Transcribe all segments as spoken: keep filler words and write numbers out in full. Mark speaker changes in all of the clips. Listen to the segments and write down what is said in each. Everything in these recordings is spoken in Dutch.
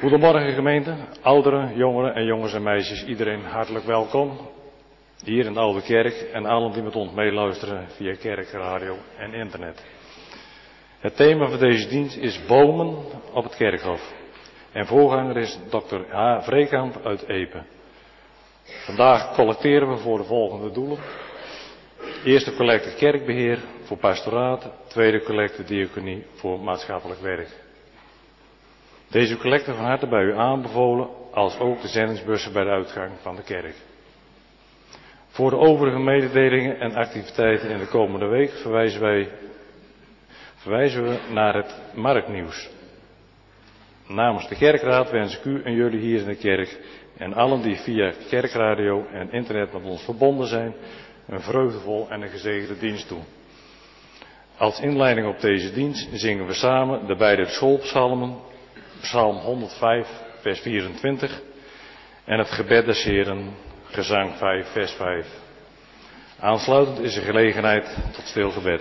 Speaker 1: Goedemorgen gemeente, ouderen, jongeren en jongens en meisjes, iedereen hartelijk welkom hier in de Oude Kerk en allen die met ons meeluisteren via kerkradio en internet. Het thema van deze dienst is bomen op het kerkhof en voorganger is dokter H. Vreekamp uit Epe. Vandaag collecteren we voor de volgende doelen. Eerste collecte kerkbeheer voor pastoraat, tweede collecte diaconie voor maatschappelijk werk. Deze collecte van harte bij u aanbevolen, als ook de zendingsbussen bij de uitgang van de kerk. Voor de overige mededelingen en activiteiten in de komende week verwijzen, wij, verwijzen we naar het marktnieuws. Namens de kerkraad wens ik u en jullie hier in de kerk en allen die via kerkradio en internet met ons verbonden zijn, een vreugdevol en een gezegende dienst toe. Als inleiding op deze dienst zingen we samen de beide schoolpsalmen, Psalm honderdvijf, vers vierentwintig en het gebed des Heren, gezang vijf, vers vijf. Aansluitend is er gelegenheid tot stil gebed.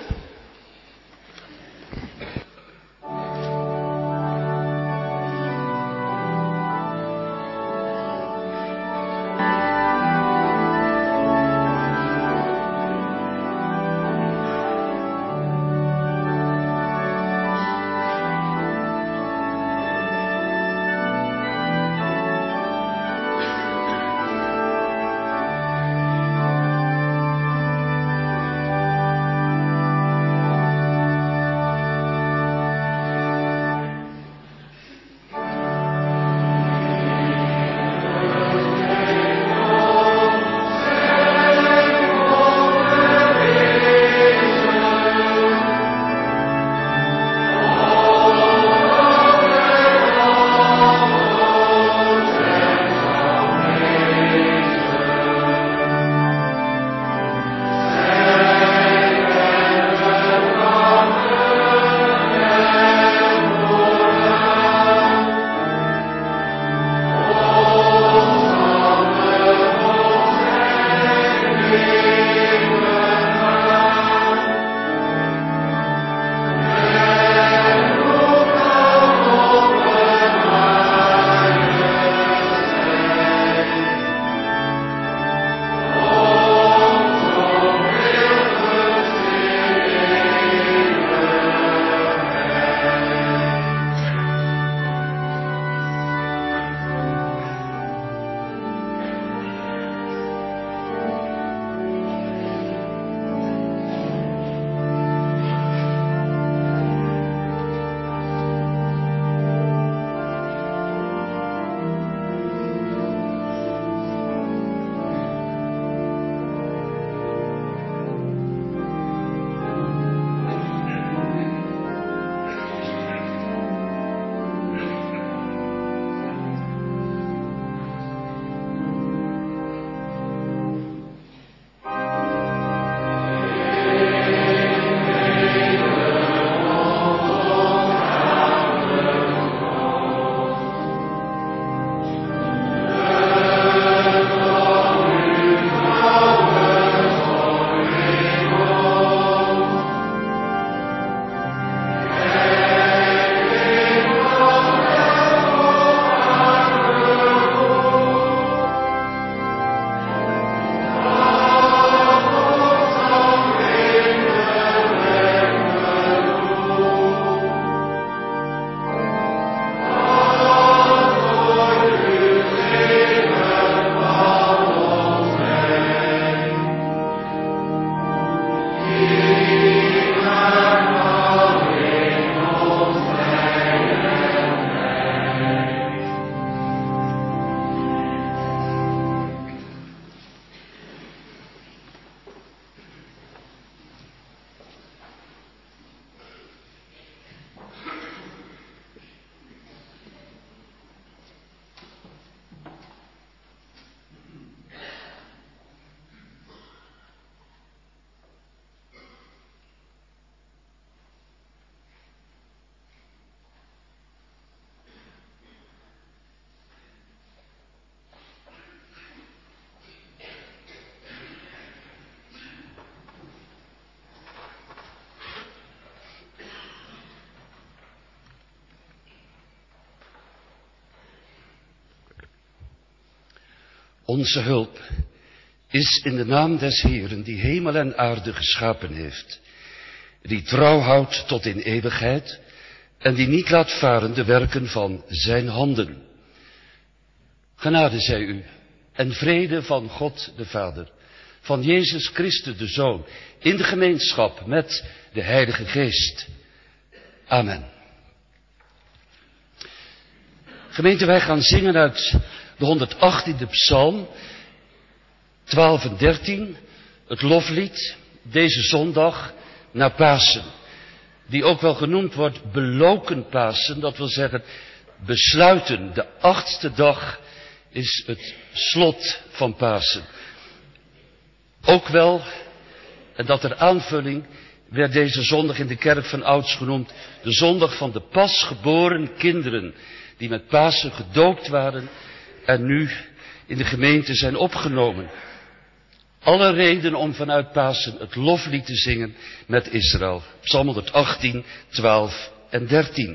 Speaker 2: Onze hulp is in de naam des Heeren, die hemel en aarde geschapen heeft, die trouw houdt tot in eeuwigheid en die niet laat varen de werken van zijn handen. Genade zij u en vrede van God de Vader, van Jezus Christus de Zoon, in de gemeenschap met de Heilige Geest. Amen. Gemeente, wij gaan zingen uit de honderdachttiende psalm, twaalf en dertien, het loflied, deze zondag na Pasen, die ook wel genoemd wordt beloken Pasen, dat wil zeggen besluiten. De achtste dag is het slot van Pasen. Ook wel, en dat ter aanvulling, werd deze zondag in de kerk van ouds genoemd de zondag van de pasgeboren kinderen, die met Pasen gedoopt waren en nu in de gemeente zijn opgenomen. Alle reden om vanuit Pasen het loflied te zingen met Israël. Psalm honderdachttien, twaalf en dertien.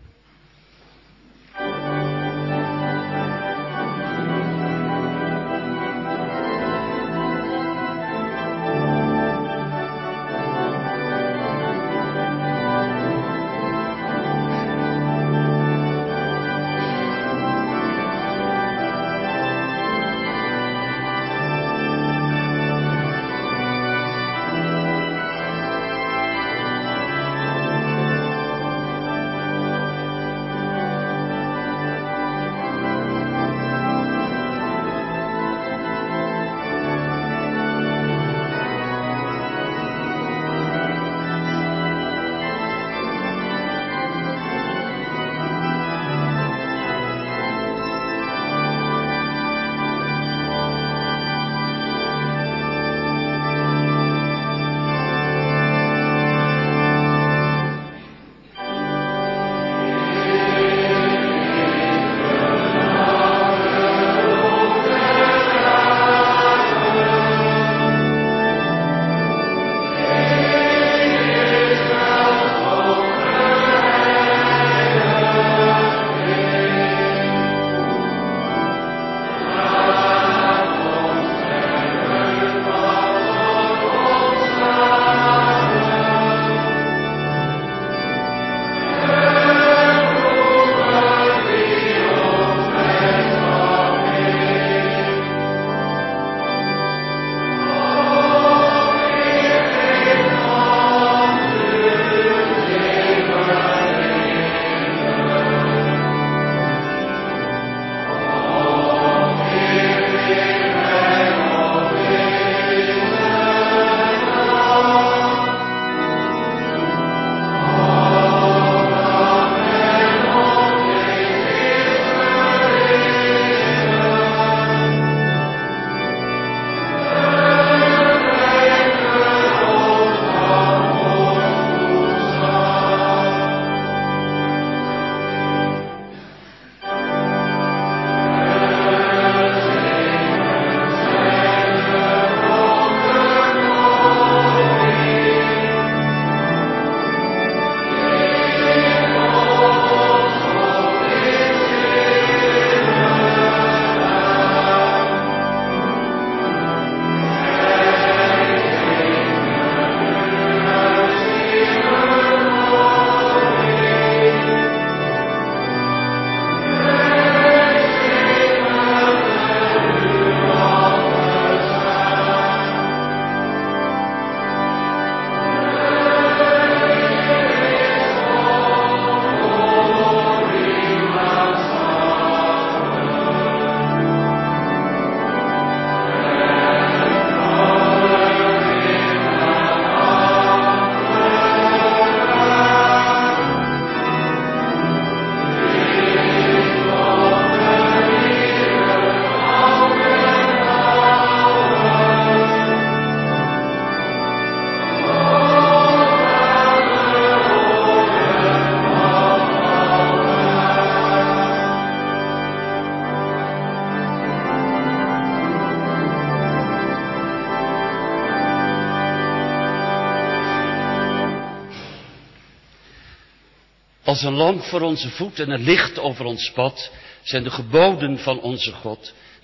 Speaker 2: Als een lamp voor onze voet en een licht over ons pad zijn de geboden van onze God,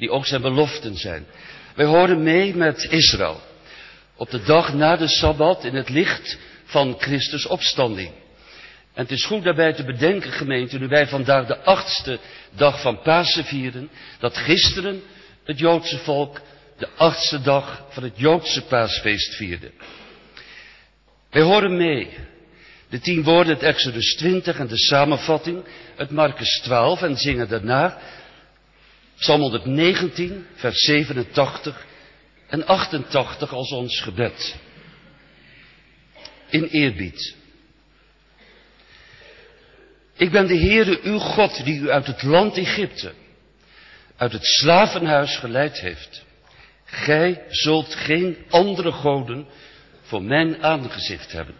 Speaker 2: die ook zijn beloften zijn. Wij horen mee met Israël op de dag na de Sabbat in het licht van Christus opstanding. En het is goed daarbij te bedenken, gemeente, nu wij vandaag de achtste dag van Pasen vieren, dat gisteren het Joodse volk de achtste dag van het Joodse paasfeest vierde. Wij horen mee de tien woorden uit Exodus twintig en de samenvatting uit Markus twaalf en zingen daarna Psalm honderdnegentien, vers zevenentachtig en achtentachtig als ons gebed. In eerbied. Ik ben de Heere uw God die u uit het land Egypte, uit het slavenhuis geleid heeft. Gij zult geen andere goden voor mijn aangezicht hebben.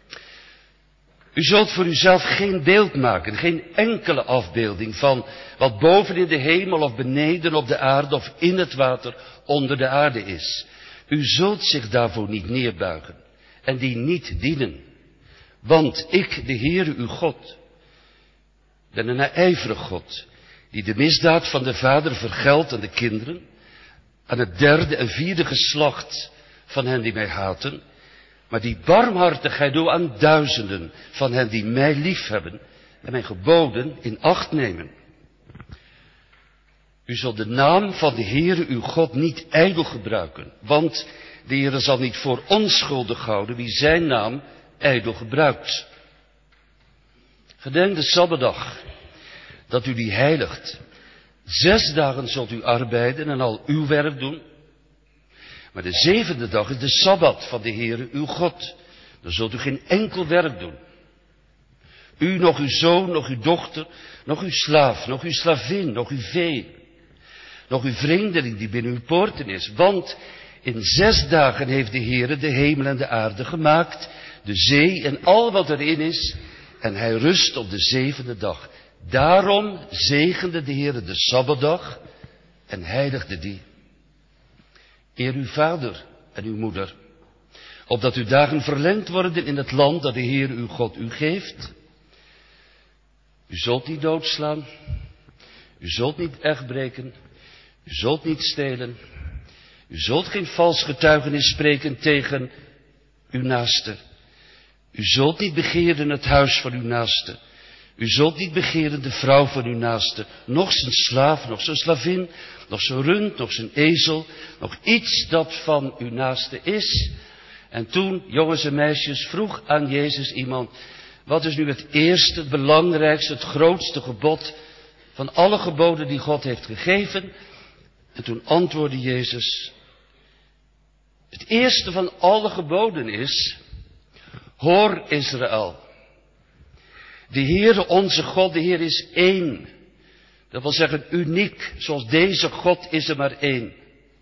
Speaker 2: U zult voor uzelf geen beeld maken, geen enkele afbeelding van wat boven in de hemel of beneden op de aarde of in het water onder de aarde is. U zult zich daarvoor niet neerbuigen en die niet dienen. Want ik, de Heere uw God, ben een naijverig God, die de misdaad van de vader vergeldt aan de kinderen, aan het derde en vierde geslacht van hen die mij haten, maar die barmhartigheid doe aan duizenden van hen die mij liefhebben en mijn geboden in acht nemen. U zult de naam van de Heere uw God niet ijdel gebruiken, want de Heere zal niet voor onschuldig houden wie zijn naam ijdel gebruikt. Gedenk de Sabbatdag, dat u die heiligt. Zes dagen zult u arbeiden en al uw werk doen. Maar de zevende dag is de Sabbat van de Heere uw God. Dan zult u geen enkel werk doen. U, nog uw zoon, nog uw dochter, nog uw slaaf, nog uw slavin, nog uw vee. Nog uw vreemdeling die binnen uw poorten is. Want in zes dagen heeft de Heere de hemel en de aarde gemaakt, de zee en al wat erin is. En hij rust op de zevende dag. Daarom zegende de Heere de Sabbatdag en heiligde die. Eer uw vader en uw moeder, opdat uw dagen verlengd worden in het land dat de Heere uw God u geeft. U zult niet doodslaan, u zult niet echtbreken, u zult niet stelen, u zult geen vals getuigenis spreken tegen uw naaste. U zult niet begeren het huis van uw naaste. U zult niet begeren de vrouw van uw naaste, nog zijn slaaf, nog zijn slavin, nog zijn rund, nog zijn ezel, nog iets dat van uw naaste is. En toen, jongens en meisjes, vroeg aan Jezus iemand, wat is nu het eerste, het belangrijkste, het grootste gebod van alle geboden die God heeft gegeven? En toen antwoordde Jezus, het eerste van alle geboden is, hoor Israël. De Heere onze God, de Heer is één. Dat wil zeggen uniek, zoals deze God is er maar één.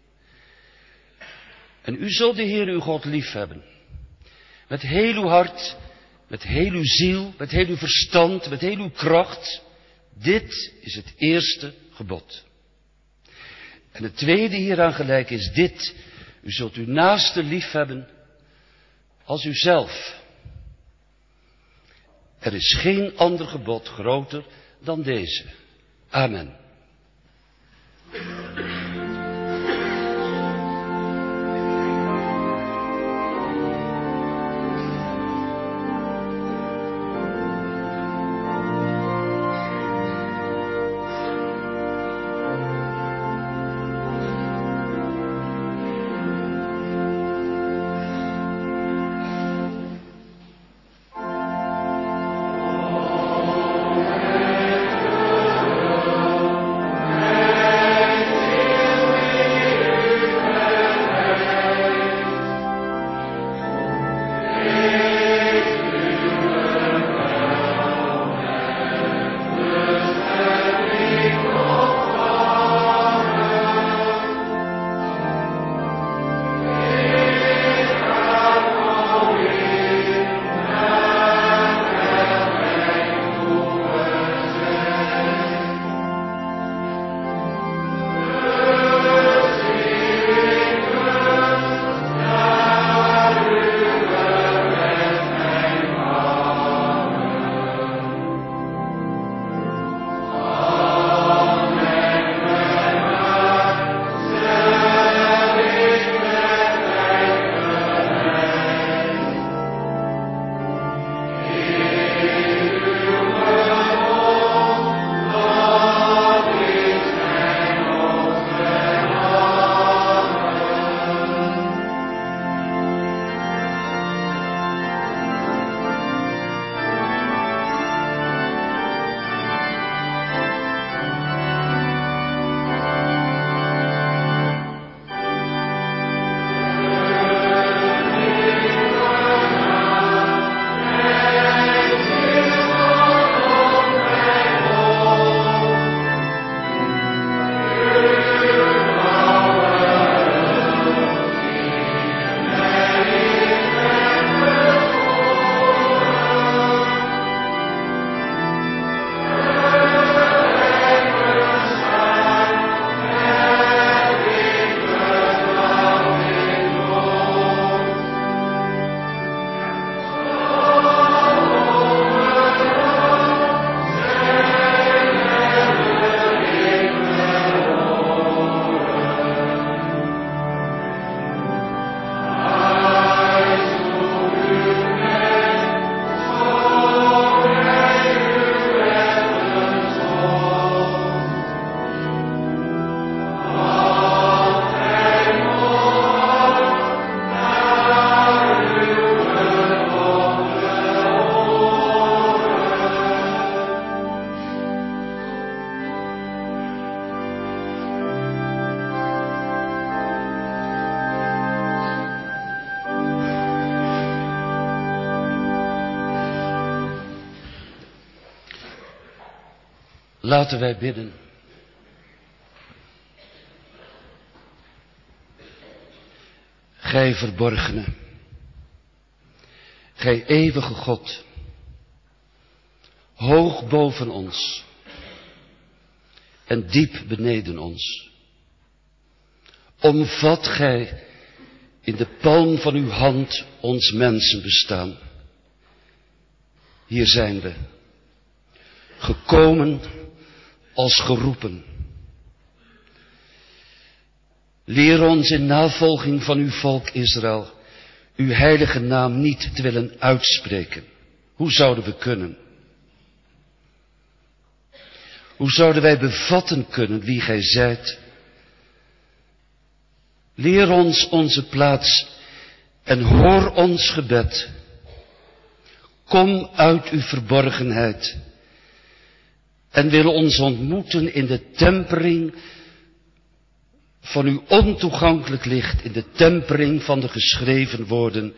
Speaker 2: En u zult de Heer uw God lief hebben. Met heel uw hart, met heel uw ziel, met heel uw verstand, met heel uw kracht. Dit is het eerste gebod. En het tweede hieraan gelijk is dit. U zult uw naaste lief hebben als uzelf. Er is geen ander gebod groter dan deze. Amen. Laten wij bidden. Gij verborgene, gij eeuwige God, hoog boven ons en diep beneden ons, omvat gij in de palm van uw hand ons mensenbestaan. Hier zijn we, gekomen als geroepen. Leer ons in navolging van uw volk Israël uw heilige naam niet te willen uitspreken. Hoe zouden we kunnen? Hoe zouden wij bevatten kunnen wie gij zijt? Leer ons onze plaats en hoor ons gebed. Kom uit uw verborgenheid en wil ons ontmoeten in de tempering van uw ontoegankelijk licht, in de tempering van de geschreven woorden.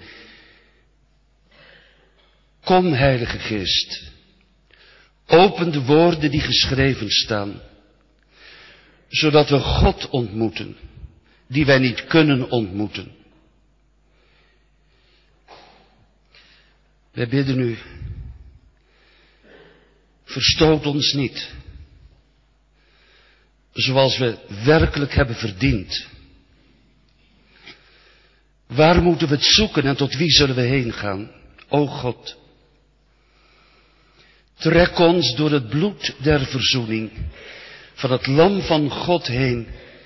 Speaker 2: Kom, Heilige Geest, open de woorden die geschreven staan, zodat we God ontmoeten, die wij niet kunnen ontmoeten. Wij bidden u, verstoot ons niet, zoals we werkelijk hebben verdiend. Waar moeten we het zoeken en tot wie zullen we heen gaan? O God, trek ons door het bloed der verzoening van het lam van God heen,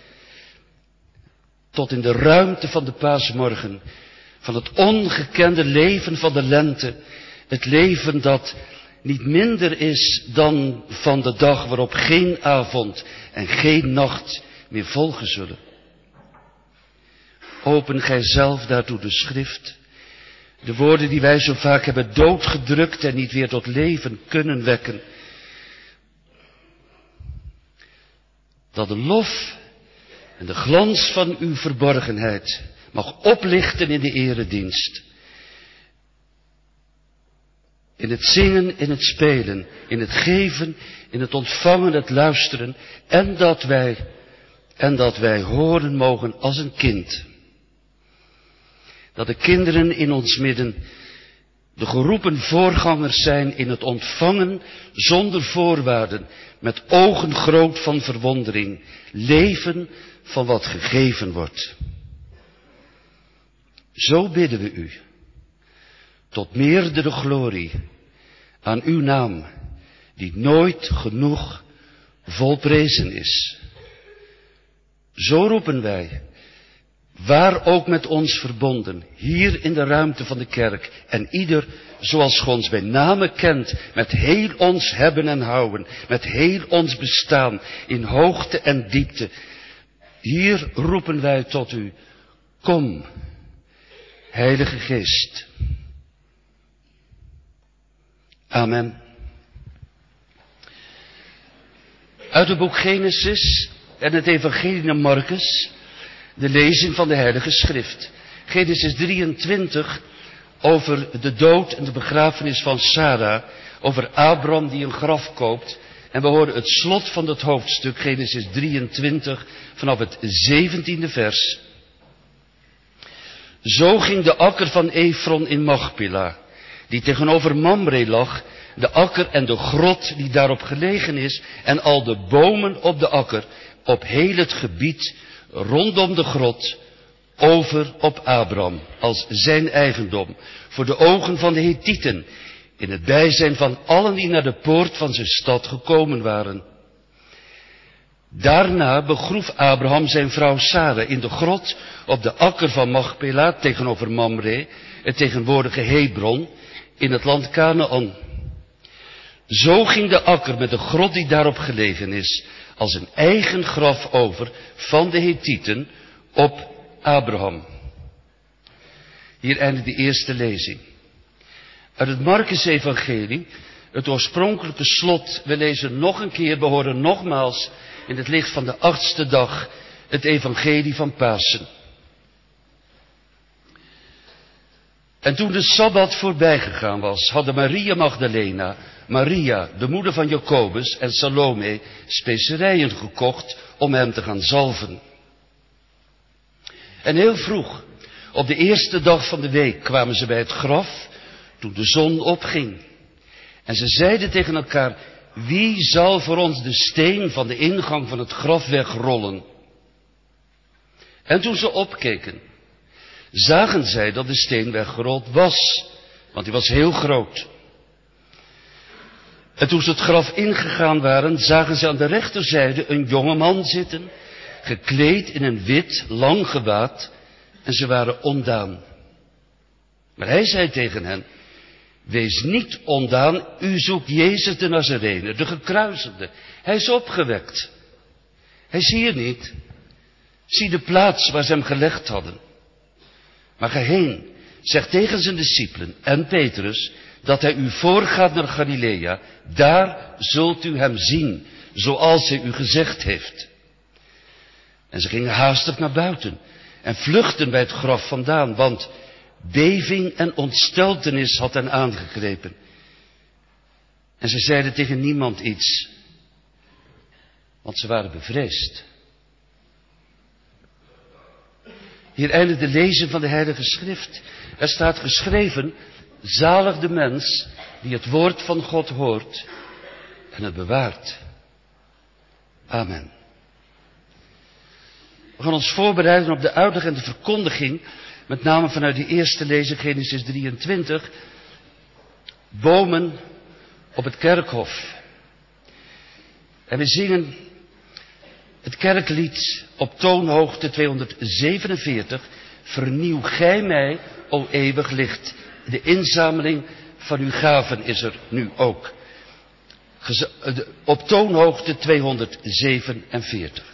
Speaker 2: tot in de ruimte van de paasmorgen, van het ongekende leven van de lente, het leven dat niet minder is dan van de dag waarop geen avond en geen nacht meer volgen zullen. Open gij zelf daartoe de schrift, de woorden die wij zo vaak hebben doodgedrukt en niet weer tot leven kunnen wekken. Dat de lof en de glans van uw verborgenheid mag oplichten in de eredienst. In het zingen, in het spelen, in het geven, in het ontvangen, het luisteren. En dat wij, en dat wij horen mogen als een kind. Dat de kinderen in ons midden de geroepen voorgangers zijn in het ontvangen zonder voorwaarden, met ogen groot van verwondering, leven van wat gegeven wordt. Zo bidden we u, tot meerdere glorie, aan uw naam, die nooit genoeg volprezen is. Zo roepen wij, waar ook met ons verbonden, hier in de ruimte van de kerk, en ieder zoals ge ons bij name kent, met heel ons hebben en houden, met heel ons bestaan, in hoogte en diepte. Hier roepen wij tot u, kom, Heilige Geest. Amen. Uit het boek Genesis en het evangelie naar Marcus, de lezing van de Heilige Schrift. Genesis drieëntwintig over de dood en de begrafenis van Sarah, over Abraham die een graf koopt. En we horen het slot van dat hoofdstuk, Genesis drieëntwintig, vanaf het zeventiende vers. Zo ging de akker van Efron in Machpela, die tegenover Mamre lag, de akker en de grot die daarop gelegen is, en al de bomen op de akker, op heel het gebied rondom de grot, over op Abraham, als zijn eigendom, voor de ogen van de Hethieten, in het bijzijn van allen die naar de poort van zijn stad gekomen waren. Daarna begroef Abraham zijn vrouw Sarah in de grot op de akker van Machpela tegenover Mamre, het tegenwoordige Hebron, in het land Kanaan. Zo ging de akker met de grot die daarop gelegen is, als een eigen graf over van de Hethieten op Abraham. Hier eindigt de eerste lezing. Uit het Marcus-evangelie, het oorspronkelijke slot, we lezen nog een keer, we horen nogmaals in het licht van de achtste dag het evangelie van Pasen. En toen de Sabbat voorbij gegaan was, hadden Maria Magdalena, Maria, de moeder van Jacobus, en Salome specerijen gekocht om hem te gaan zalven. En heel vroeg, op de eerste dag van de week, kwamen ze bij het graf toen de zon opging. En ze zeiden tegen elkaar: wie zal voor ons de steen van de ingang van het graf wegrollen? En toen ze opkeken, zagen zij dat de steen weggerold was, want die was heel groot. En toen ze het graf ingegaan waren, zagen ze aan de rechterzijde een jonge man zitten, gekleed in een wit, lang gewaad, en ze waren ondaan. Maar hij zei tegen hen: wees niet ondaan, u zoekt Jezus de Nazarene, de gekruisigde. Hij is opgewekt. Hij is hier niet. Zie de plaats waar ze hem gelegd hadden. Maar ga heen, zeg tegen zijn discipelen en Petrus, dat hij u voorgaat naar Galilea. Daar zult u hem zien, zoals hij u gezegd heeft. En ze gingen haastig naar buiten en vluchtten bij het graf vandaan, want beving en ontsteltenis had hen aangegrepen. En ze zeiden tegen niemand iets, want ze waren bevreesd. Hier eindigt de lezing van de Heilige Schrift. Er staat geschreven: zalig de mens die het woord van God hoort en het bewaart. Amen. We gaan ons voorbereiden op de uitleg en de verkondiging, met name vanuit die eerste lezing, Genesis drieëntwintig, bomen op het kerkhof. En we zingen het kerklied op toonhoogte tweehonderdzevenenveertig. Vernieuw gij mij, o eeuwig licht. De inzameling van uw gaven is er nu ook. Gez- op toonhoogte tweehonderdzevenenveertig.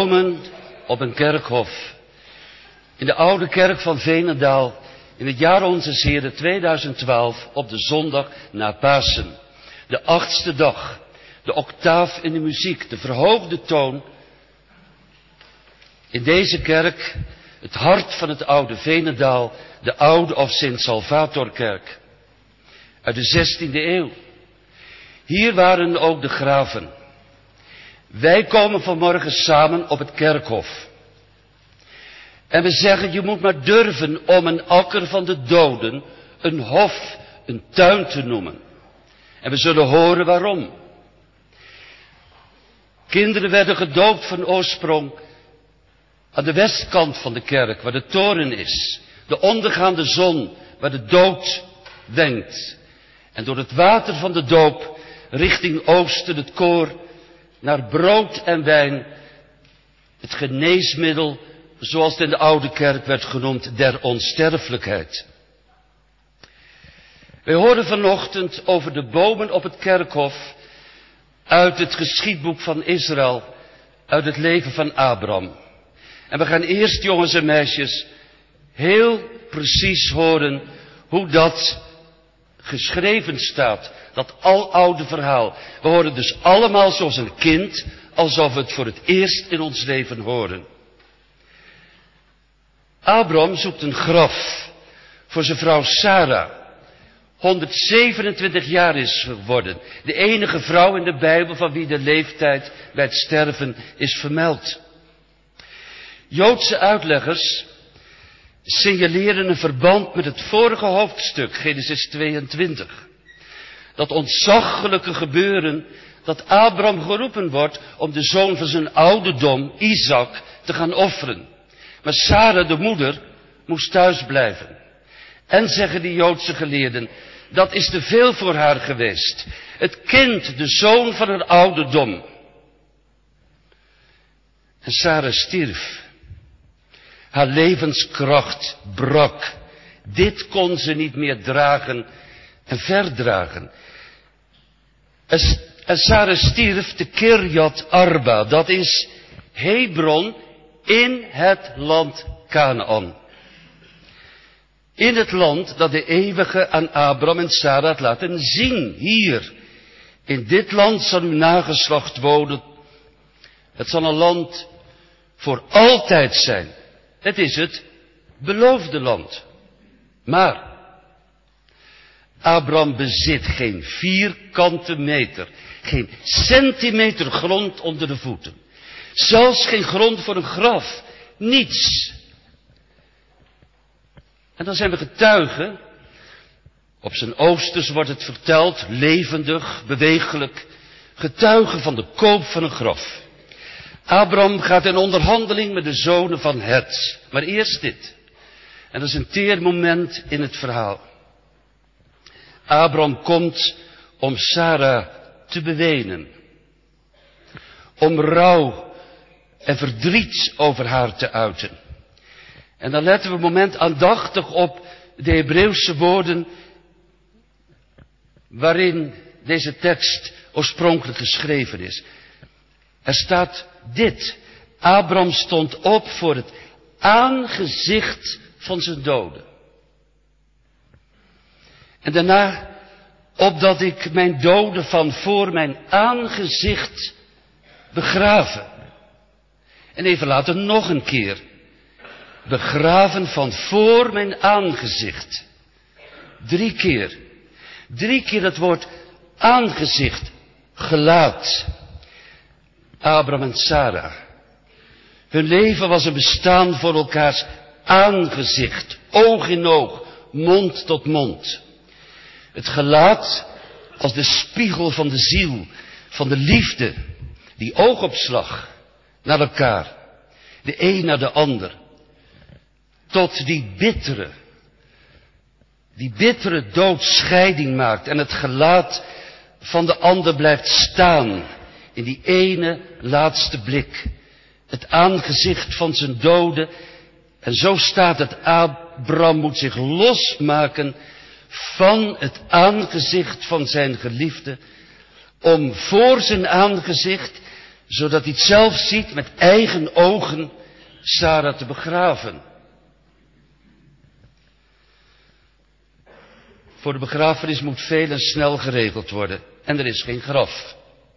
Speaker 2: komen op een kerkhof. In de oude kerk van Veenendaal. In het jaar Onzes Heren tweeduizend twaalf op de zondag na Pasen. De achtste dag. De octaaf in de muziek. De verhoogde toon. In deze kerk. Het hart van het oude Veenendaal. De oude of Sint-Salvatorkerk. Uit de zestiende eeuw. Hier waren ook de graven. Wij komen vanmorgen samen op het kerkhof. En we zeggen, je moet maar durven om een akker van de doden een hof, een tuin te noemen. En we zullen horen waarom. Kinderen werden gedoopt van oorsprong aan de westkant van de kerk, waar de toren is. De ondergaande zon, waar de dood wenkt. En door het water van de doop richting oosten het koor naar brood en wijn, het geneesmiddel, zoals het in de oude kerk werd genoemd, der onsterfelijkheid. Wij horen vanochtend over de bomen op het kerkhof uit het geschiedboek van Israël, uit het leven van Abraham. En we gaan eerst, jongens en meisjes, heel precies horen hoe dat geschreven staat, dat aloude verhaal. We horen dus allemaal zoals een kind, alsof we het voor het eerst in ons leven horen. Abraham zoekt een graf voor zijn vrouw Sarah. honderdzevenentwintig jaar is geworden. De enige vrouw in de Bijbel van wie de leeftijd bij het sterven is vermeld. Joodse uitleggers signaleren een verband met het vorige hoofdstuk, Genesis tweeëntwintig. Dat ontzaglijke gebeuren dat Abraham geroepen wordt om de zoon van zijn ouderdom, Isaac, te gaan offeren. Maar Sarah, de moeder, moest thuis blijven. En zeggen die Joodse geleerden, dat is te veel voor haar geweest. Het kind, de zoon van haar ouderdom. En Sarah stierf. Haar levenskracht brak. Dit kon ze niet meer dragen en verdragen. En Sarah stierf te Kirjat Arba. Dat is Hebron in het land Kanaan. In het land dat de eeuwige aan Abraham en Sarah had laten zien. Hier. In dit land zal uw nageslacht wonen. Het zal een land voor altijd zijn. Het is het beloofde land. Maar Abraham bezit geen vierkante meter, geen centimeter grond onder de voeten. Zelfs geen grond voor een graf. Niets. En dan zijn we getuigen. Op zijn oosters wordt het verteld, levendig, bewegelijk. Getuigen van de koop van een graf. Abraham gaat in onderhandeling met de zonen van Het. Maar eerst dit. En dat is een teer moment in het verhaal. Abraham komt om Sarah te bewenen. Om rouw en verdriet over haar te uiten. En dan letten we een moment aandachtig op de Hebreeuwse woorden waarin deze tekst oorspronkelijk geschreven is. Er staat dit. Abraham stond op voor het aangezicht van zijn doden. En daarna, opdat ik mijn doden van voor mijn aangezicht begraven. En even later nog een keer. Begraven van voor mijn aangezicht. Drie keer. Drie keer het woord aangezicht, gelaat. Abraham en Sarah. Hun leven was een bestaan voor elkaars aangezicht. Oog in oog, mond tot mond. Het gelaat als de spiegel van de ziel, van de liefde. Die oogopslag naar elkaar. De een naar de ander. Tot die bittere, die bittere doodscheiding maakt. En het gelaat van de ander blijft staan. In die ene laatste blik. Het aangezicht van zijn doden. En zo staat het, Abraham moet zich losmaken van het aangezicht van zijn geliefde. Om voor zijn aangezicht zodat hij het zelf ziet met eigen ogen Sara te begraven. Voor de begrafenis moet veel en snel geregeld worden. En er is geen graf.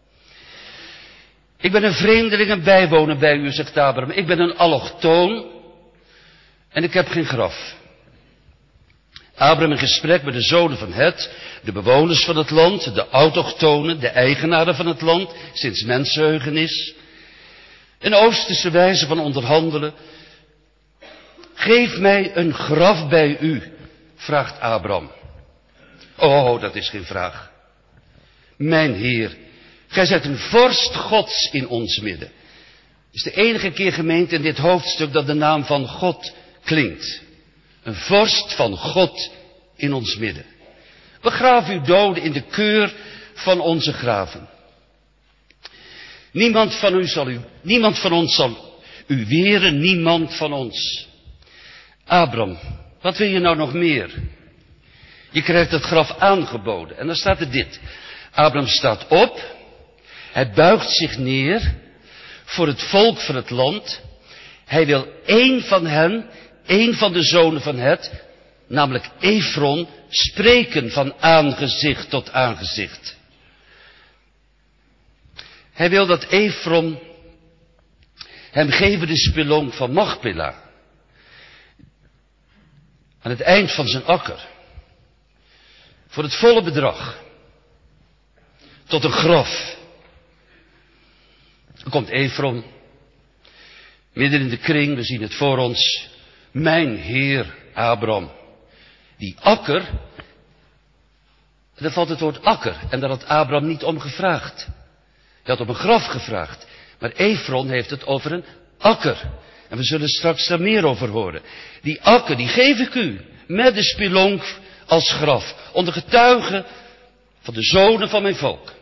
Speaker 2: Ik ben een vreemdeling en bijwoner bij u, zegt Abraham. Ik ben een allochtoon. En ik heb geen graf. Abraham in gesprek met de zonen van Het, de bewoners van het land, de autochtonen, de eigenaren van het land, sinds mensenheugenis. Een Oosterse wijze van onderhandelen. Geef mij een graf bij u, vraagt Abraham. Oh, dat is geen vraag. Mijn Heer, gij zijt een vorst Gods in ons midden. Het is de enige keer, gemeente, in dit hoofdstuk dat de naam van God klinkt. Een vorst van God in ons midden. Begraaf uw doden in de keur van onze graven. Niemand van u zal u, niemand van ons zal u weren, niemand van ons. Abraham, wat wil je nou nog meer? Je krijgt het graf aangeboden. En dan staat er dit. Abraham staat op. Hij buigt zich neer voor het volk van het land. Hij wil één van hen, één van de zonen van Het, namelijk Efron, spreken van aangezicht tot aangezicht. Hij wil dat Efron hem geven de spelonk van Machpela. Aan het eind van zijn akker. Voor het volle bedrag. Tot een graf. Dan komt Efron. Midden in de kring, we zien het voor ons. Mijn Heer Abraham. Die akker. Daar valt het woord akker. En daar had Abraham niet om gevraagd. Hij had om een graf gevraagd. Maar Efron heeft het over een akker. En we zullen straks daar meer over horen. Die akker, die geef ik u. Met de spelonk als graf. Onder getuigen van de zonen van mijn volk.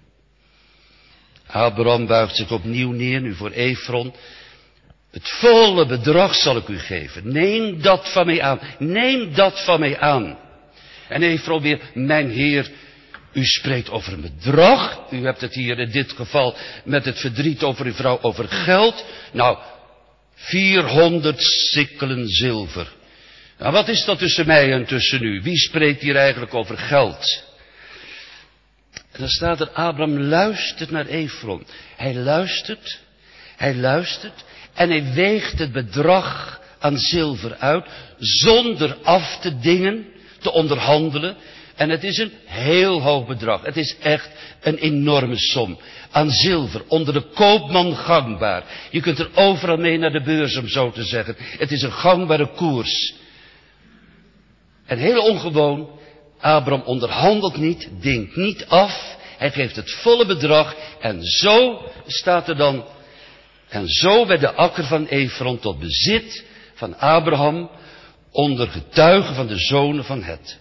Speaker 2: Abraham buigt zich opnieuw neer, nu voor Efron. Het volle bedrag zal ik u geven. Neem dat van mij aan. Neem dat van mij aan. En Efron weer, mijn Heer, u spreekt over een bedrag. U hebt het hier in dit geval met het verdriet over uw vrouw over geld. Nou, vierhonderd sikkelen zilver. Nou, wat is dat tussen mij en tussen u? Wie spreekt hier eigenlijk over geld? En dan staat er, Abraham luistert naar Efron. Hij luistert, hij luistert en hij weegt het bedrag aan zilver uit, zonder af te dingen, te onderhandelen. En het is een heel hoog bedrag. Het is echt een enorme som aan zilver, onder de koopman gangbaar. Je kunt er overal mee naar de beurs, om zo te zeggen. Het is een gangbare koers. En heel ongewoon, Abraham onderhandelt niet, denkt niet af. Hij geeft het volle bedrag. En zo staat er dan. En zo werd de akker van Efron tot bezit van Abraham, onder getuigen van de zonen van Het.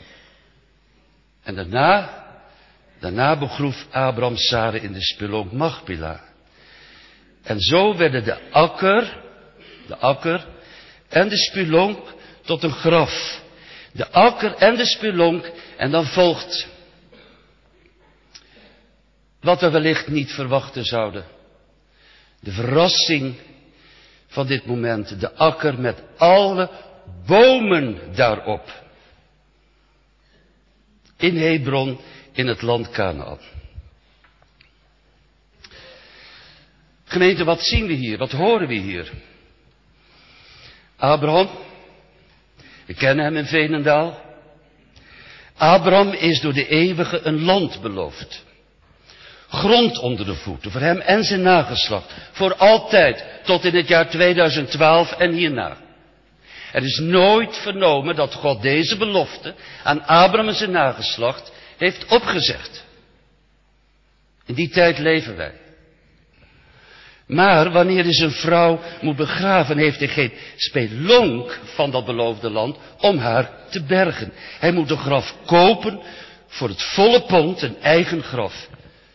Speaker 2: En daarna, daarna begroef Abraham Sara in de spelonk Machpela. En zo werden de akker, de akker en de spelonk tot een graf. De akker en de spelonk, en dan volgt wat we wellicht niet verwachten zouden. De verrassing van dit moment, de akker met alle bomen daarop. In Hebron, in het land Kanaan. Gemeente, wat zien we hier? Wat horen we hier? Abraham, we kennen hem in Veenendaal. Abraham is door de eeuwige een land beloofd. Grond onder de voeten, voor hem en zijn nageslacht. Voor altijd, tot in het jaar tweeduizend twaalf en hierna. Er is nooit vernomen dat God deze belofte aan Abraham en zijn nageslacht heeft opgezegd. In die tijd leven wij. Maar wanneer hij zijn vrouw moet begraven, heeft hij geen spelonk van dat beloofde land om haar te bergen. Hij moet een graf kopen voor het volle pond, een eigen graf.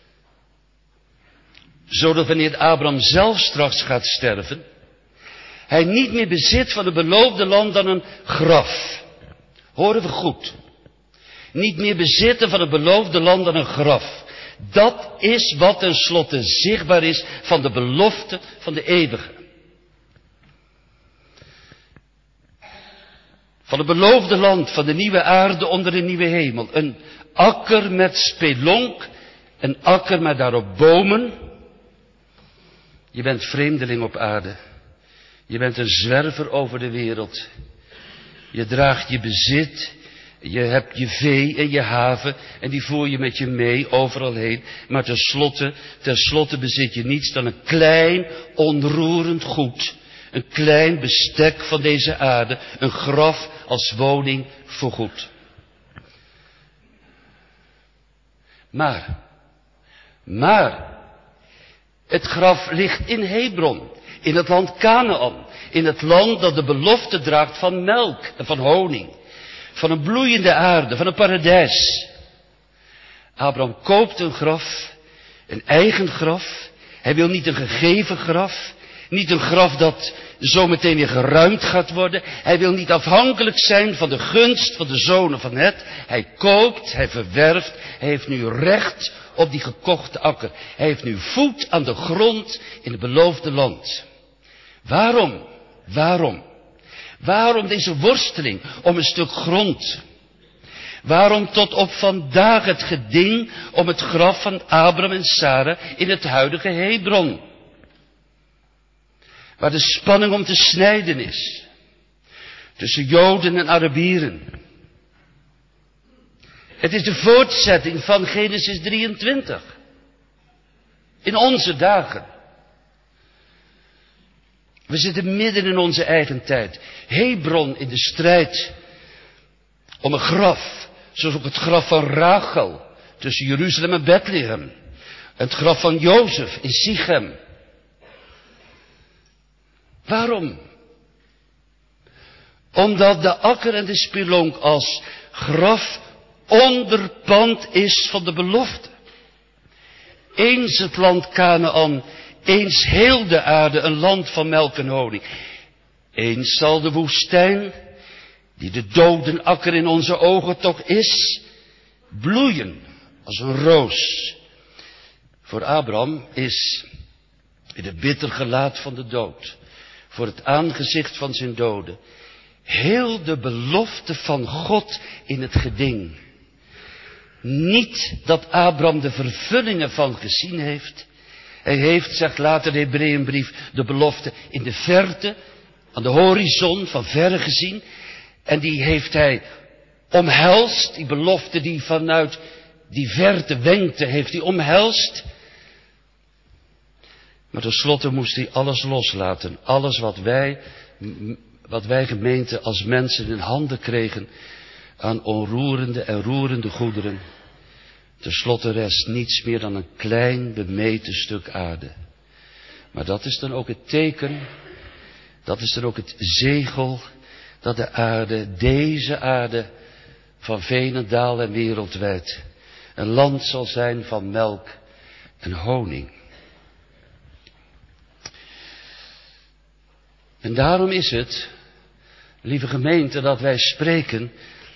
Speaker 2: Zodat wanneer Abraham zelf straks gaat sterven, hij niet meer bezit van het beloofde land dan een graf. Horen we goed. Niet meer bezitten van het beloofde land dan een graf. Dat is wat tenslotte zichtbaar is van de belofte van de eeuwige. Van het beloofde land, van de nieuwe aarde onder de nieuwe hemel. Een akker met spelonk, een akker met daarop bomen. Je bent vreemdeling op aarde. Je bent een zwerver over de wereld. Je draagt je bezit. Je hebt je vee en je haven. En die voer je met je mee overal heen. Maar tenslotte, tenslotte bezit je niets dan een klein, onroerend goed. Een klein bestek van deze aarde. Een graf als woning voorgoed. Maar, maar, het graf ligt in Hebron. In het land Kanaan. In het land dat de belofte draagt van melk en van honing. Van een bloeiende aarde, van een paradijs. Abraham koopt een graf. Een eigen graf. Hij wil niet een gegeven graf. Niet een graf dat zometeen weer geruimd gaat worden. Hij wil niet afhankelijk zijn van de gunst van de zonen van het. Hij koopt, hij verwerft. Hij heeft nu recht op die gekochte akker. Hij heeft nu voet aan de grond in het beloofde land. Waarom? Waarom? Waarom deze worsteling om een stuk grond? Waarom tot op vandaag het geding om het graf van Abraham en Sarah in het huidige Hebron? Waar de spanning om te snijden is. Tussen Joden en Arabieren. Het is de voortzetting van Genesis drieëntwintig. In onze dagen. We zitten midden in onze eigen tijd. Hebron in de strijd om een graf. Zoals ook het graf van Rachel tussen Jeruzalem en Bethlehem. Het graf van Jozef in Sichem. Waarom? Omdat de akker en de spelonk als graf onderpand is van de belofte. Eens het land Kanaan, eens heel de aarde een land van melk en honing. Eens zal de woestijn, die de dodenakker in onze ogen toch is, bloeien als een roos. Voor Abraham is in het bitter gelaat van de dood, voor het aangezicht van zijn doden, heel de belofte van God in het geding. Niet dat Abraham de vervullingen van gezien heeft. Hij heeft, zegt later de Hebreeënbrief, de belofte in de verte, aan de horizon van verre gezien. En die heeft hij omhelst, die belofte die vanuit die verte wenkte, heeft hij omhelst. Maar tenslotte moest hij alles loslaten. Alles wat wij, wat wij gemeente als mensen in handen kregen aan onroerende en roerende goederen. Ten slotte rest niets meer dan een klein bemeten stuk aarde. Maar dat is dan ook het teken, dat is dan ook het zegel, dat de aarde, deze aarde, van Veenendaal en wereldwijd, een land zal zijn van melk en honing. En daarom is het, lieve gemeente, dat wij spreken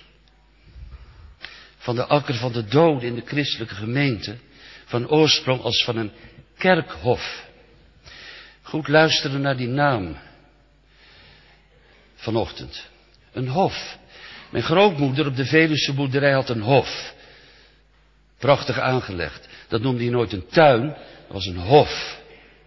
Speaker 2: van de akker van de doden in de christelijke gemeente, van oorsprong als van een kerkhof. Goed luisteren naar die naam vanochtend. Een hof. Mijn grootmoeder op de Veluwse boerderij had een hof. Prachtig aangelegd. Dat noemde hij nooit een tuin, dat was een hof.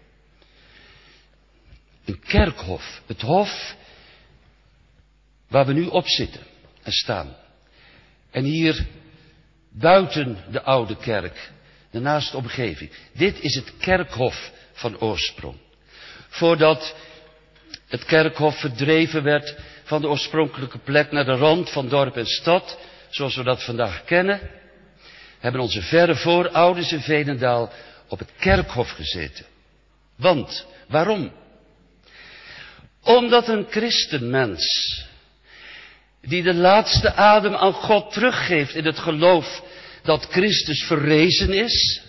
Speaker 2: Een kerkhof. Het hof waar we nu op zitten en staan. En hier buiten de oude kerk, de naaste omgeving. Dit is het kerkhof van oorsprong. Voordat het kerkhof verdreven werd van de oorspronkelijke plek naar de rand van dorp en stad, zoals we dat vandaag kennen, hebben onze verre voorouders in Veenendaal op het kerkhof gezeten. Want, waarom? Omdat een christenmens, die de laatste adem aan God teruggeeft in het geloof dat Christus verrezen is,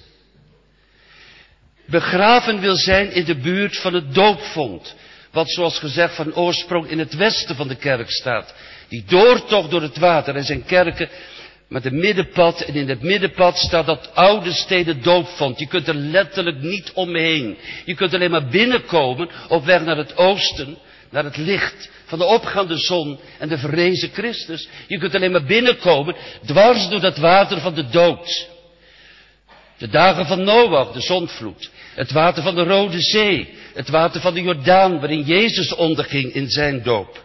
Speaker 2: begraven wil zijn in de buurt van het doopvont, wat zoals gezegd van oorsprong in het westen van de kerk staat. Die doortocht door het water en zijn kerken met een middenpad. En in het middenpad staat dat oude stenen doopvont. Je kunt er letterlijk niet omheen. Je kunt alleen maar binnenkomen op weg naar het oosten, naar het licht van de opgaande zon en de verrezen Christus. Je kunt alleen maar binnenkomen dwars door dat water van de dood. De dagen van Noach, de zondvloed. Het water van de Rode Zee. Het water van de Jordaan, waarin Jezus onderging in zijn doop.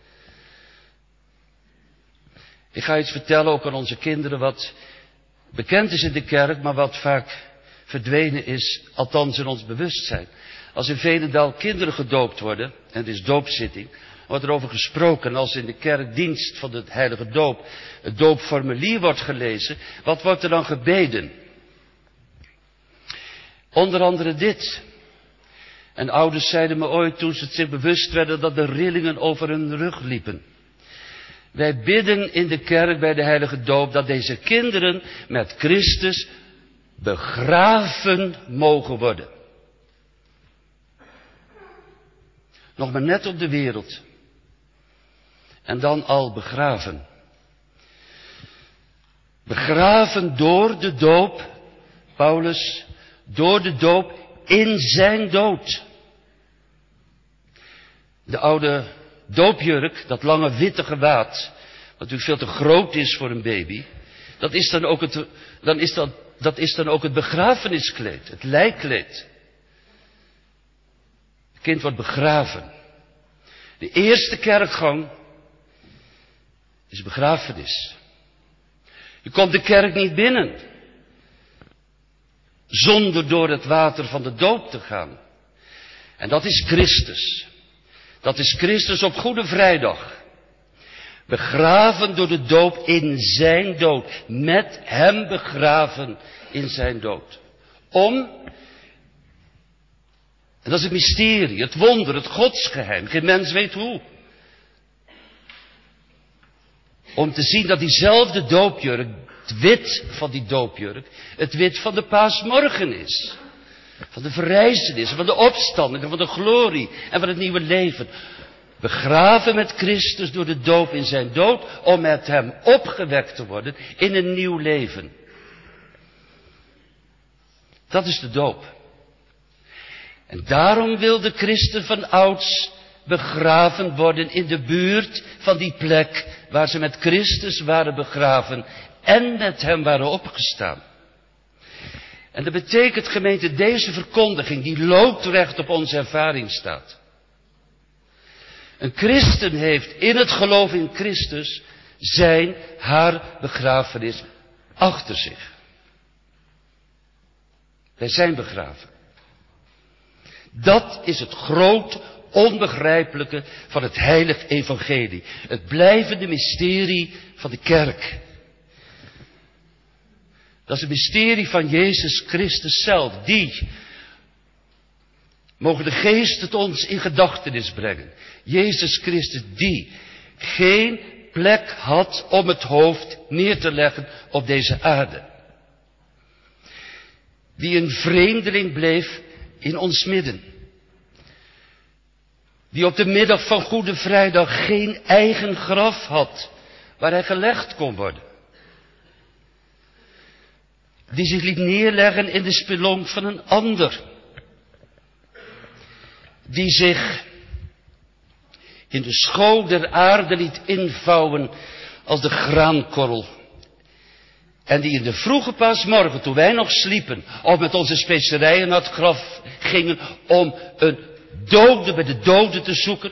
Speaker 2: Ik ga iets vertellen ook aan onze kinderen wat bekend is in de kerk, maar wat vaak verdwenen is, althans in ons bewustzijn. Als in Veenendaal kinderen gedoopt worden, en het is doopzitting, wordt er over gesproken. En als in de kerkdienst van de heilige doop het doopformulier wordt gelezen, wat wordt er dan gebeden? Onder andere dit. En ouders zeiden me ooit toen ze het zich bewust werden dat de rillingen over hun rug liepen. Wij bidden in de kerk bij de heilige doop dat deze kinderen met Christus begraven mogen worden. Nog maar net op de wereld. En dan al begraven. Begraven door de doop, Paulus, door de doop in zijn dood. De oude doopjurk, dat lange witte gewaad, wat natuurlijk veel te groot is voor een baby, dat is dan ook het, dan is dat, dat is dan ook het begrafeniskleed, het lijkkleed. Het kind wordt begraven. De eerste kerkgang is begrafenis. Je komt de kerk niet binnen zonder door het water van de doop te gaan. En dat is Christus. Dat is Christus op Goede Vrijdag. Begraven door de doop in zijn dood. Met hem begraven in zijn dood. Om, en dat is het mysterie, het wonder, het godsgeheim. Geen mens weet hoe. Om te zien dat diezelfde doopjurk, het wit van die doopjurk, het wit van de paasmorgen is. Van de verrijzenis, van de opstanding, van de glorie en van het nieuwe leven. Begraven met Christus door de doop in zijn dood, om met hem opgewekt te worden in een nieuw leven. Dat is de doop. En daarom wil de christen van ouds begraven worden in de buurt van die plek waar ze met Christus waren begraven en met hem waren opgestaan. En dat betekent, gemeente, deze verkondiging die loodrecht op onze ervaring staat. Een christen heeft in het geloof in Christus zijn, haar begrafenis achter zich. Wij zijn begraven. Dat is het groot onbegrijpelijke van het heilig evangelie. Het blijvende mysterie van de kerk. Dat is het mysterie van Jezus Christus zelf. Die, mogen de geest het ons in gedachtenis brengen. Jezus Christus die geen plek had om het hoofd neer te leggen op deze aarde. Die een vreemdeling bleef in ons midden. Die op de middag van Goede Vrijdag geen eigen graf had waar hij gelegd kon worden. Die zich liet neerleggen in de spelonk van een ander. Die zich in de schoof der aarde liet invouwen als de graankorrel. En die in de vroege paasmorgen, toen wij nog sliepen, of met onze specerijen naar het graf gingen om een dode bij de doden te zoeken.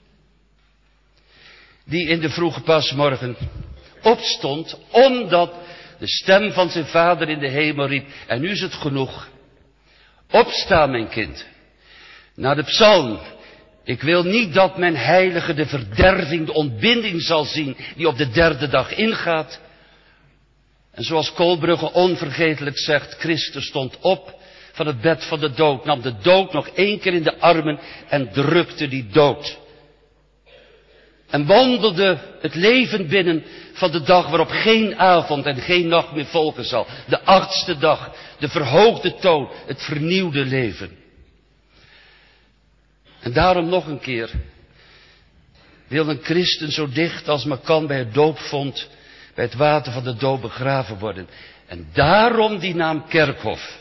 Speaker 2: Die in de vroege paasmorgen opstond, omdat de stem van zijn vader in de hemel riep, en nu is het genoeg. Opsta, mijn kind. Naar de psalm. Ik wil niet dat mijn heilige de verderving, de ontbinding zal zien, die op de derde dag ingaat. En zoals Koolbrugge onvergetelijk zegt, Christus stond op van het bed van de dood, nam de dood nog één keer in de armen en drukte die dood. En wandelde het leven binnen van de dag waarop geen avond en geen nacht meer volgen zal. De achtste dag, de verhoogde toon, het vernieuwde leven. En daarom nog een keer wil een christen zo dicht als maar kan bij het doopvond bij het water van de dood begraven worden. En daarom die naam kerkhof.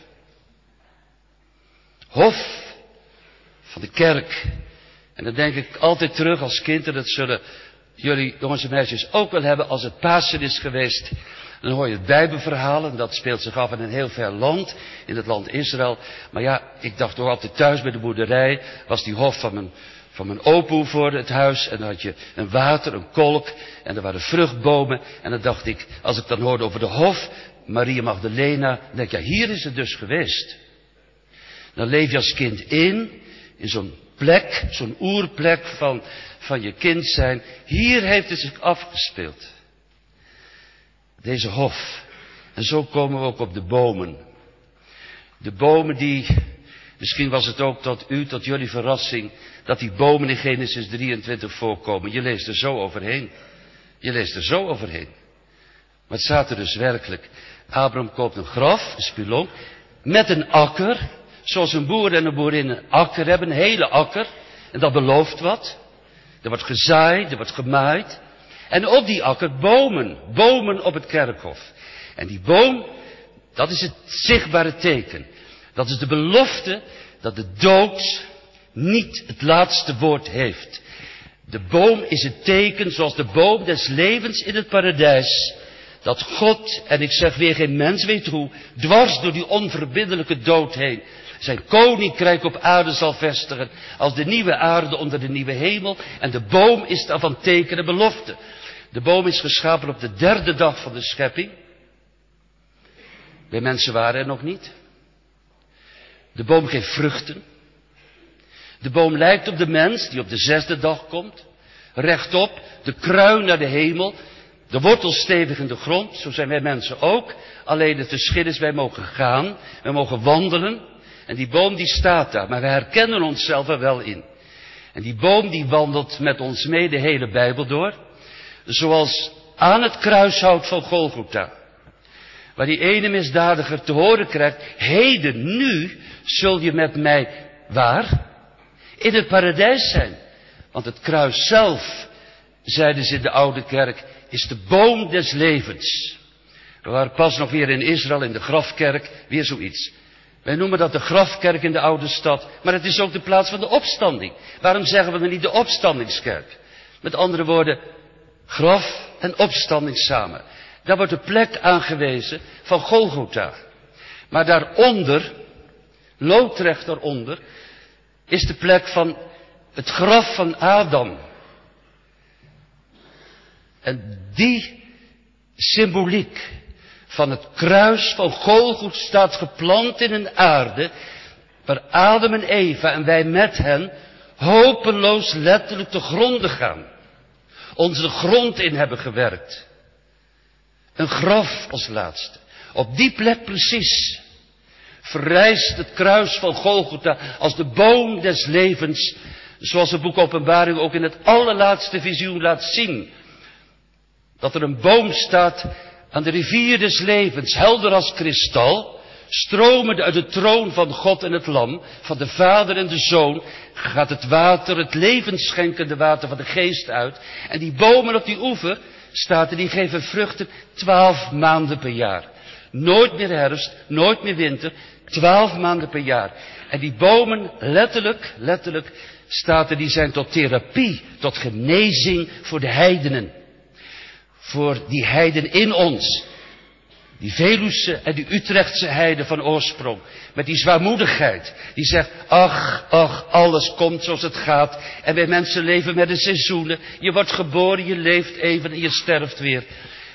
Speaker 2: Hof van de kerk. En dan denk ik altijd terug als kind, en dat zullen jullie jongens en meisjes ook wel hebben, als het Pasen is geweest. Dan hoor je het Bijbelverhaal, en dat speelt zich af in een heel ver land, in het land Israël. Maar ja, ik dacht toch altijd thuis bij de boerderij, was die hof van mijn, van mijn opoe voor het huis. En dan had je een water, een kolk, en er waren vruchtbomen. En dan dacht ik, als ik dan hoorde over de hof, Maria Magdalena, dan denk ik, ja, hier is het dus geweest. Dan leef je als kind in, in zo'n plek, zo'n oerplek van, van je kind zijn. Hier heeft het zich afgespeeld. Deze hof. En zo komen we ook op de bomen. De bomen die, misschien was het ook tot u, tot jullie verrassing, dat die bomen in Genesis drieëntwintig voorkomen. Je leest er zo overheen. Je leest er zo overheen. Maar het staat er dus werkelijk. Abraham koopt een graf, een spilonk, met een akker. Zoals een boer en een boerin een akker hebben, een hele akker. En dat belooft wat. Er wordt gezaaid, er wordt gemaaid. En op die akker bomen, bomen op het kerkhof. En die boom, dat is het zichtbare teken. Dat is de belofte dat de dood niet het laatste woord heeft. De boom is het teken, zoals de boom des levens in het paradijs. Dat God, en ik zeg weer geen mens weet hoe, dwars door die onverbiddelijke dood heen, zijn koninkrijk op aarde zal vestigen, als de nieuwe aarde onder de nieuwe hemel. En de boom is daarvan teken en belofte. De boom is geschapen op de derde dag van de schepping. Wij mensen waren er nog niet. De boom geeft vruchten. De boom lijkt op de mens die op de zesde dag komt. Rechtop, de kruin naar de hemel. De wortel stevig in de grond, zo zijn wij mensen ook. Alleen het verschil is, wij mogen gaan, wij mogen wandelen. En die boom die staat daar, maar wij herkennen onszelf er wel in. En die boom die wandelt met ons mee de hele Bijbel door. Zoals aan het kruishout van Golgotha. Waar die ene misdadiger te horen krijgt, heden, nu, zul je met mij, waar? In het paradijs zijn. Want het kruis zelf, zeiden ze in de oude kerk, is de boom des levens. We waren pas nog weer in Israël, in de grafkerk, weer zoiets. Wij noemen dat de grafkerk in de oude stad, maar het is ook de plaats van de opstanding. Waarom zeggen we dan niet de opstandingskerk? Met andere woorden, graf en opstanding samen. Daar wordt de plek aangewezen van Golgotha. Maar daaronder, loodrecht daaronder, is de plek van het graf van Adam. En die symboliek van het kruis van Golgotha staat geplant in een aarde waar Adam en Eva en wij met hen hopeloos letterlijk te gronden gaan. Onze grond in hebben gewerkt. Een graf als laatste. Op die plek precies verrijst het kruis van Golgotha als de boom des levens, zoals het boek Openbaring ook in het allerlaatste visioen laat zien. Dat er een boom staat aan de rivier des levens, helder als kristal, stromend uit de troon van God en het Lam, van de Vader en de Zoon, gaat het water, het levensschenkende water van de Geest uit. En die bomen op die oever, staat er, die geven vruchten twaalf maanden per jaar. Nooit meer herfst, nooit meer winter, twaalf maanden per jaar. En die bomen, letterlijk, letterlijk, staat er, die zijn tot therapie, tot genezing voor de heidenen. Voor die heiden in ons. Die Veluwse en die Utrechtse heiden van oorsprong. Met die zwaarmoedigheid. Die zegt, ach, ach, alles komt zoals het gaat. En wij mensen leven met de seizoenen. Je wordt geboren, je leeft even en je sterft weer.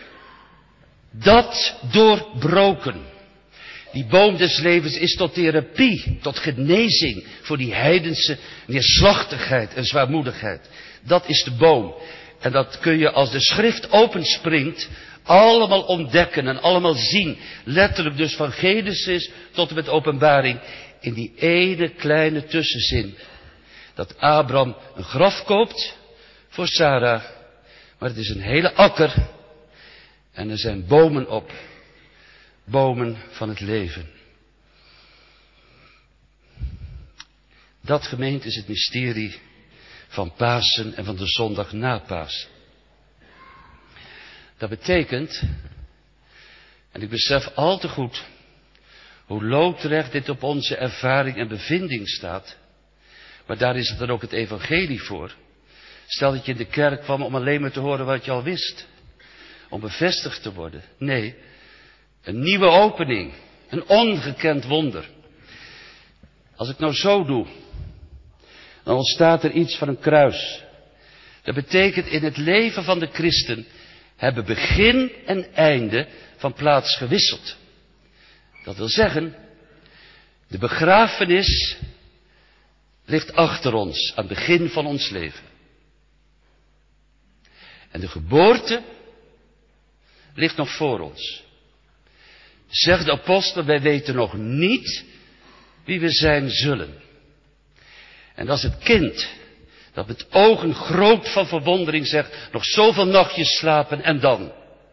Speaker 2: Dat doorbroken. Die boom des levens is tot therapie, tot genezing voor die heidense neerslachtigheid en zwaarmoedigheid. Dat is de boom. En dat kun je als de schrift openspringt allemaal ontdekken en allemaal zien. Letterlijk dus van Genesis tot en met Openbaring. In die ene kleine tussenzin. Dat Abraham een graf koopt voor Sarah. Maar het is een hele akker. En er zijn bomen op. Bomen van het leven. Dat, gemeente, is het mysterie van Pasen en van de zondag na Pasen. Dat betekent, en ik besef al te goed hoe loodrecht dit op onze ervaring en bevinding staat, maar daar is het dan ook het evangelie voor. Stel dat je in de kerk kwam om alleen maar te horen wat je al wist, om bevestigd te worden. Nee, een nieuwe opening, een ongekend wonder. Als ik nou zo doe, dan ontstaat er iets van een kruis. Dat betekent, in het leven van de christen hebben begin en einde van plaats gewisseld. Dat wil zeggen, de begrafenis ligt achter ons, aan het begin van ons leven. En de geboorte ligt nog voor ons. Zegt de apostel, wij weten nog niet wie we zijn zullen. En als het kind, dat met ogen groot van verwondering zegt, nog zoveel nachtjes slapen en dan.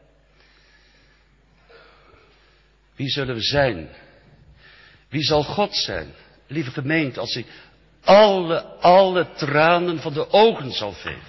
Speaker 2: Wie zullen we zijn? Wie zal God zijn? Lieve gemeente, als hij alle, alle tranen van de ogen zal vegen.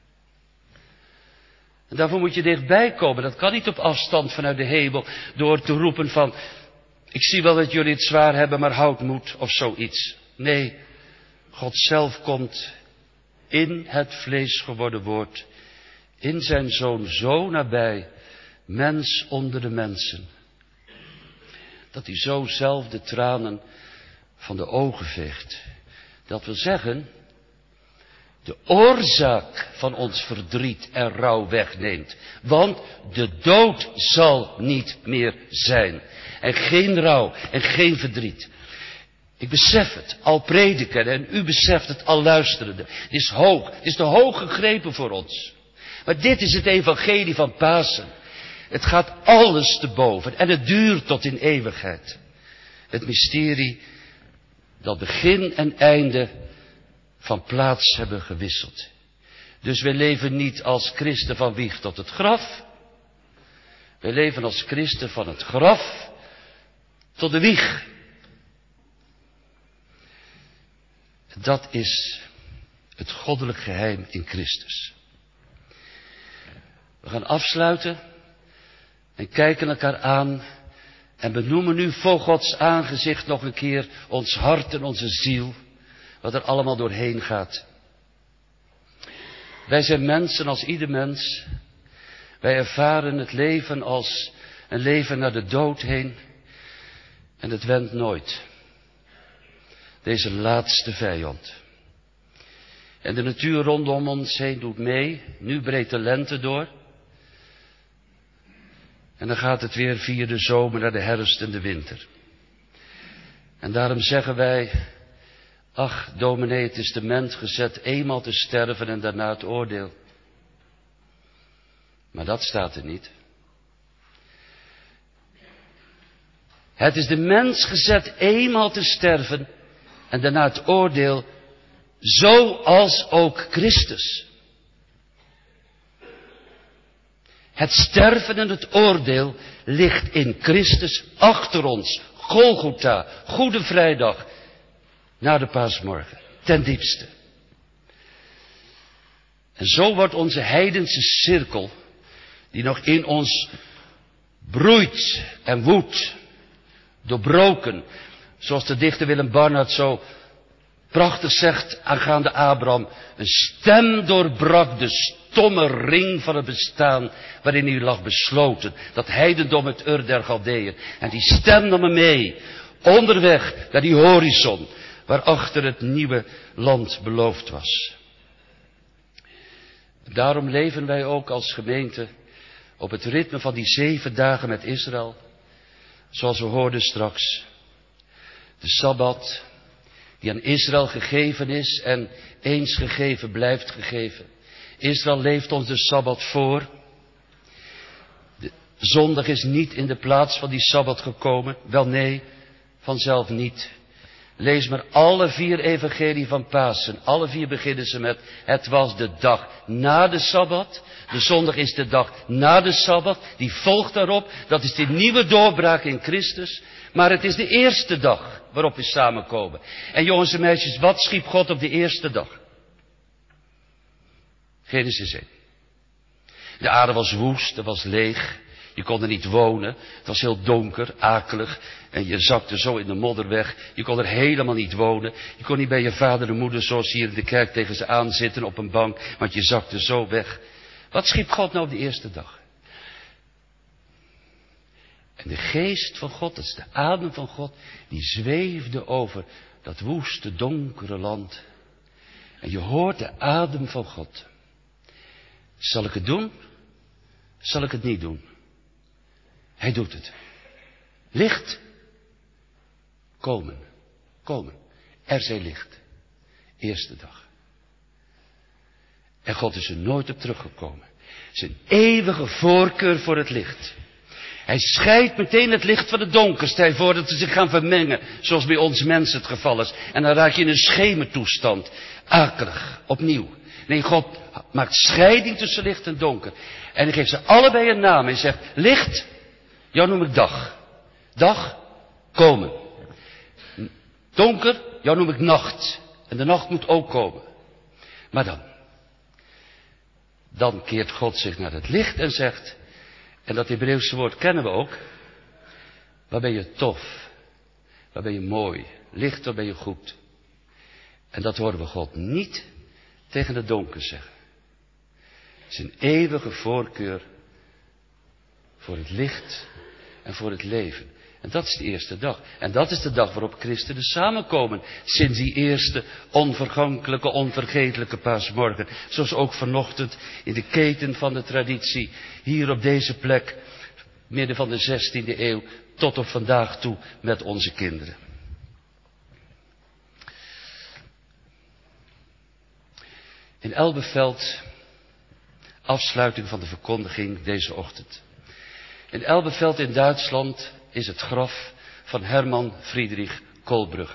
Speaker 2: En daarvoor moet je dichtbij komen. Dat kan niet op afstand vanuit de hemel, door te roepen van, ik zie wel dat jullie het zwaar hebben, maar houd moed of zoiets. Nee, God zelf komt in het vlees geworden woord, in zijn Zoon zo nabij, mens onder de mensen, dat hij zo zelf de tranen van de ogen veegt. Dat wil zeggen, de oorzaak van ons verdriet en rouw wegneemt. Want de dood zal niet meer zijn. En geen rouw en geen verdriet. Ik besef het, al prediken, en u beseft het, al luisterende. Het is hoog, het is te hoog gegrepen voor ons. Maar dit is het evangelie van Pasen. Het gaat alles te boven en het duurt tot in eeuwigheid. Het mysterie dat begin en einde van plaats hebben gewisseld. Dus wij leven niet als christen van wieg tot het graf. Wij leven als christen van het graf tot de wieg. Dat is het goddelijk geheim in Christus. We gaan afsluiten en kijken elkaar aan en benoemen nu voor Gods aangezicht nog een keer ons hart en onze ziel, wat er allemaal doorheen gaat. Wij zijn mensen als ieder mens. Wij ervaren het leven als een leven naar de dood heen. En het wendt nooit. Deze laatste vijand. En de natuur rondom ons heen doet mee. Nu breekt de lente door. En dan gaat het weer via de zomer naar de herfst en de winter. En daarom zeggen wij, ach, dominee, het is de mens gezet eenmaal te sterven en daarna het oordeel. Maar dat staat er niet. Het is de mens gezet eenmaal te sterven en daarna het oordeel, zoals ook Christus. Het sterven en het oordeel ligt in Christus achter ons. Golgotha, Goede Vrijdag, na de paasmorgen, ten diepste. En zo wordt onze heidense cirkel, die nog in ons broeit en woedt, doorbroken. Zoals de dichter Willem Barnard zo prachtig zegt aangaande Abraham. Een stem doorbrak de stomme ring van het bestaan waarin hij lag besloten. Dat heidendom het Ur der Galdeeën. En die stem nam me mee, onderweg naar die horizon, waarachter het nieuwe land beloofd was. Daarom leven wij ook als gemeente op het ritme van die zeven dagen met Israël. Zoals we hoorden straks. De Sabbat die aan Israël gegeven is en eens gegeven blijft gegeven. Israël leeft ons de Sabbat voor. De zondag is niet in de plaats van die Sabbat gekomen. Wel nee, vanzelf niet. Lees maar alle vier evangelie van Pasen. Alle vier beginnen ze met, het was de dag na de Sabbat. De zondag is de dag na de Sabbat. Die volgt daarop. Dat is die nieuwe doorbraak in Christus. Maar het is de eerste dag waarop we samenkomen. En jongens en meisjes, wat schiep God op de eerste dag? Genesis één. De aarde was woest, er was leeg. Je kon er niet wonen. Het was heel donker, akelig. En je zakte zo in de modder weg. Je kon er helemaal niet wonen. Je kon niet bij je vader en moeder zoals hier in de kerk tegen ze aan zitten op een bank. Want je zakte zo weg. Wat schiep God nou de eerste dag? En de geest van God, dat is de adem van God, die zweefde over dat woeste, donkere land. En je hoort de adem van God. Zal ik het doen? Zal ik het niet doen? Hij doet het. Licht. Komen. Komen. Er zij licht. Eerste dag. En God is er nooit op teruggekomen. Zijn eeuwige voorkeur voor het licht. Hij scheidt meteen het licht van het donker. Stel je voor dat ze zich gaan vermengen. Zoals bij ons mensen het geval is. En dan raak je in een schemertoestand. Akelig. Opnieuw. Nee, God maakt scheiding tussen licht en donker. En hij geeft ze allebei een naam. Hij zegt, licht, jou noem ik dag. Dag, komen. Donker, jou noem ik nacht. En de nacht moet ook komen. Maar dan. Dan keert God zich naar het licht en zegt, en dat Hebreeuwse woord kennen we ook. Waar ben je tof? Waar ben je mooi? Licht, waar ben je goed? En dat horen we God niet tegen het donker zeggen. Zijn eeuwige voorkeur voor het licht en voor het leven. En dat is de eerste dag. En dat is de dag waarop christenen samenkomen. Sinds die eerste onvergankelijke, onvergetelijke paasmorgen. Zoals ook vanochtend in de keten van de traditie. Hier op deze plek. Midden van de zestiende eeuw. Tot op vandaag toe met onze kinderen. In Elbeveld. Afsluiting van de verkondiging deze ochtend. In Elbeveld in Duitsland is het graf van Herman Friedrich Kohlbrugge.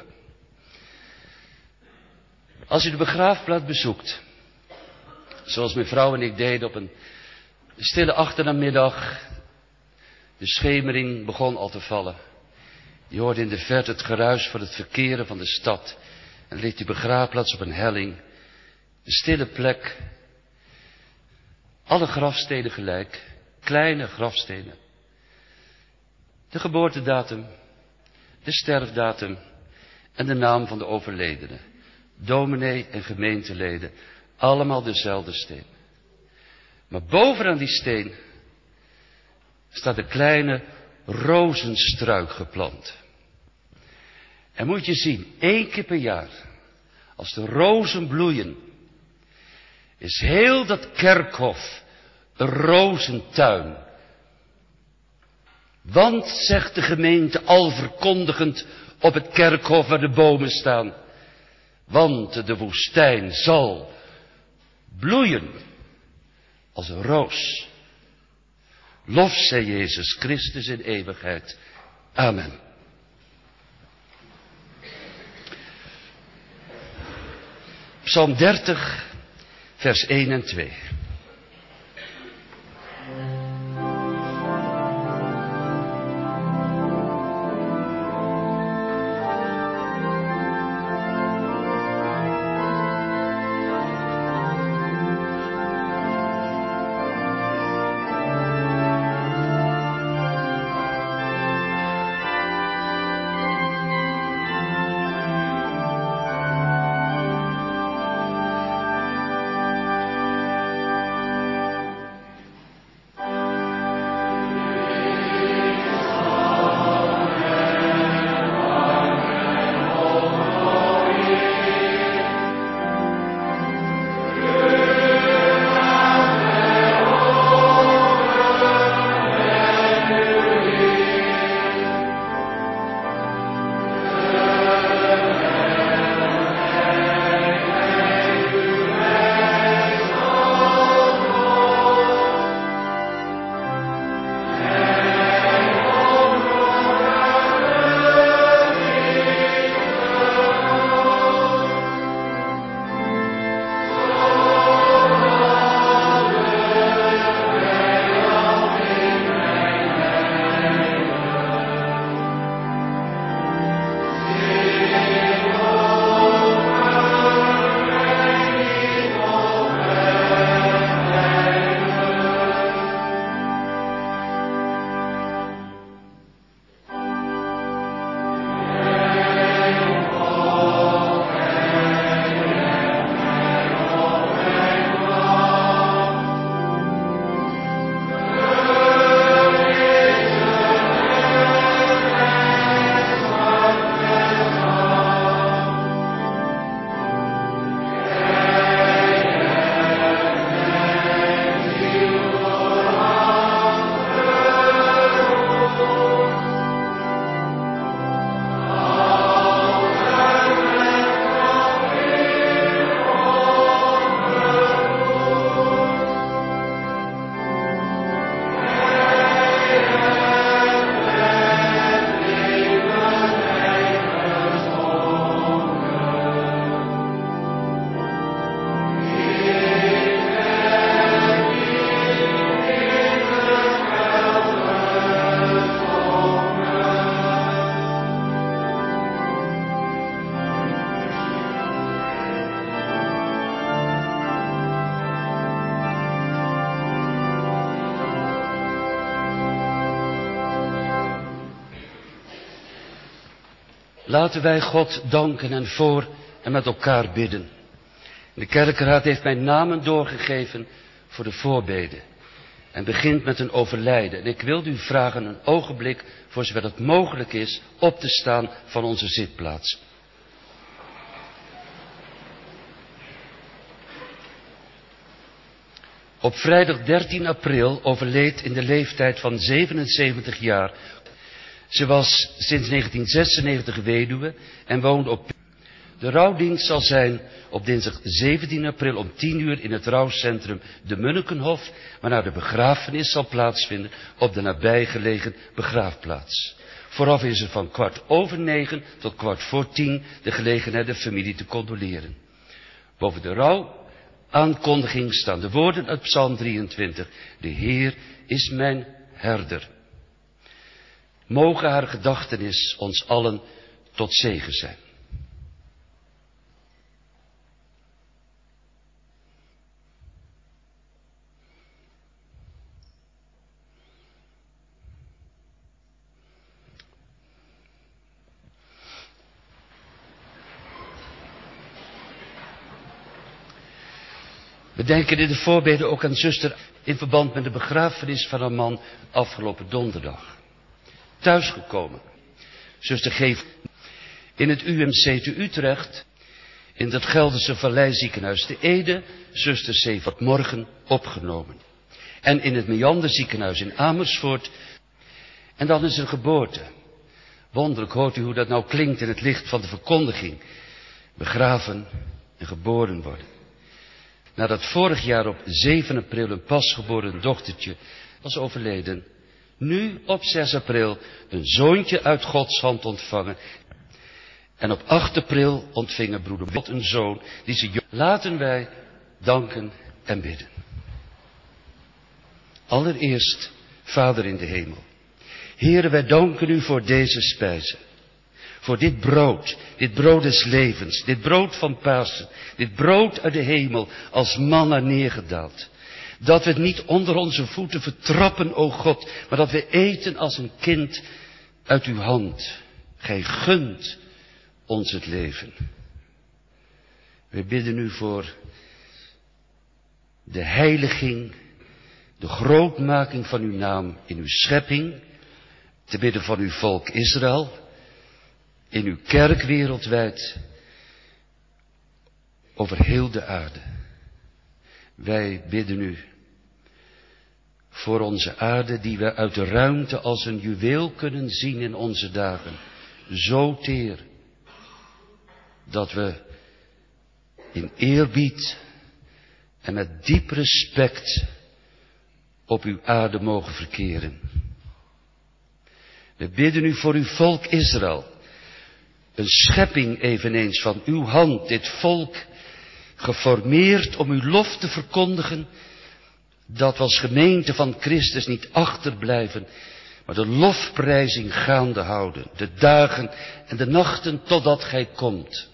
Speaker 2: Als u de begraafplaats bezoekt, zoals mijn vrouw en ik deden op een stille achtermiddag, de schemering begon al te vallen. Je hoorde in de verte het geruis van het verkeren van de stad. En ligt die begraafplaats op een helling, een stille plek, alle grafstenen gelijk, kleine grafstenen. De geboortedatum, de sterfdatum en de naam van de overledene. Dominee en gemeenteleden, allemaal dezelfde steen. Maar bovenaan die steen staat een kleine rozenstruik geplant. En moet je zien, één keer per jaar, als de rozen bloeien, is heel dat kerkhof een rozentuin. Want, zegt de gemeente al verkondigend op het kerkhof waar de bomen staan, want de woestijn zal bloeien als een roos. Lof zij Jezus Christus in eeuwigheid. Amen. Psalm dertig, vers één en twee. Laten wij God danken en voor en met elkaar bidden. De kerkenraad heeft mij namen doorgegeven voor de voorbeden. En begint met een overlijden. En ik wil u vragen een ogenblik, voor zover het mogelijk is, op te staan van onze zitplaats. Op vrijdag dertien april overleed in de leeftijd van zevenenzeventig jaar. Ze was sinds negentien zesennegentig weduwe en woonde op... De rouwdienst zal zijn op dinsdag zeventien april om tien uur in het rouwcentrum de Munnikenhof, waarna de begrafenis zal plaatsvinden op de nabijgelegen begraafplaats. Vooraf is er van kwart over negen tot kwart voor tien de gelegenheid de familie te condoleren. Boven de rouwaankondiging staan de woorden uit Psalm drieëntwintig. De Heer is mijn herder. Mogen haar gedachtenis ons allen tot zegen zijn. We denken in de voorbeden ook aan zuster in verband met de begrafenis van een man afgelopen donderdag. Thuisgekomen. Zuster Geef in het U M C te Utrecht, in het Gelderse Vallei ziekenhuis te Ede, zuster C wordt morgen opgenomen. En in het Meander ziekenhuis in Amersfoort. En dan is er geboorte. Wonderlijk, hoort u hoe dat nou klinkt in het licht van de verkondiging. Begraven en geboren worden. Nadat vorig jaar op zeven april een pasgeboren dochtertje was overleden. Nu op zes april een zoontje uit Gods hand ontvangen. En op acht april ontvingen broeder God een zoon die ze... Laten wij danken en bidden. Allereerst, Vader in de hemel. Heere, wij danken u voor deze spijzen. Voor dit brood, dit brood des levens, dit brood van Pasen, dit brood uit de hemel als manna neergedaald. Dat we het niet onder onze voeten vertrappen, o God, maar dat we eten als een kind uit uw hand. Gij gunt ons het leven. We bidden u voor de heiliging, de grootmaking van uw naam in uw schepping, te bidden van uw volk Israël, in uw kerk wereldwijd, over heel de aarde. Wij bidden u voor onze aarde, die we uit de ruimte als een juweel kunnen zien in onze dagen. Zo teer, dat we in eerbied en met diep respect op uw aarde mogen verkeren. We bidden u voor uw volk Israël. Een schepping eveneens van uw hand, dit volk geformeerd om uw lof te verkondigen, dat we als gemeente van Christus niet achterblijven, maar de lofprijzing gaande houden, de dagen en de nachten totdat gij komt.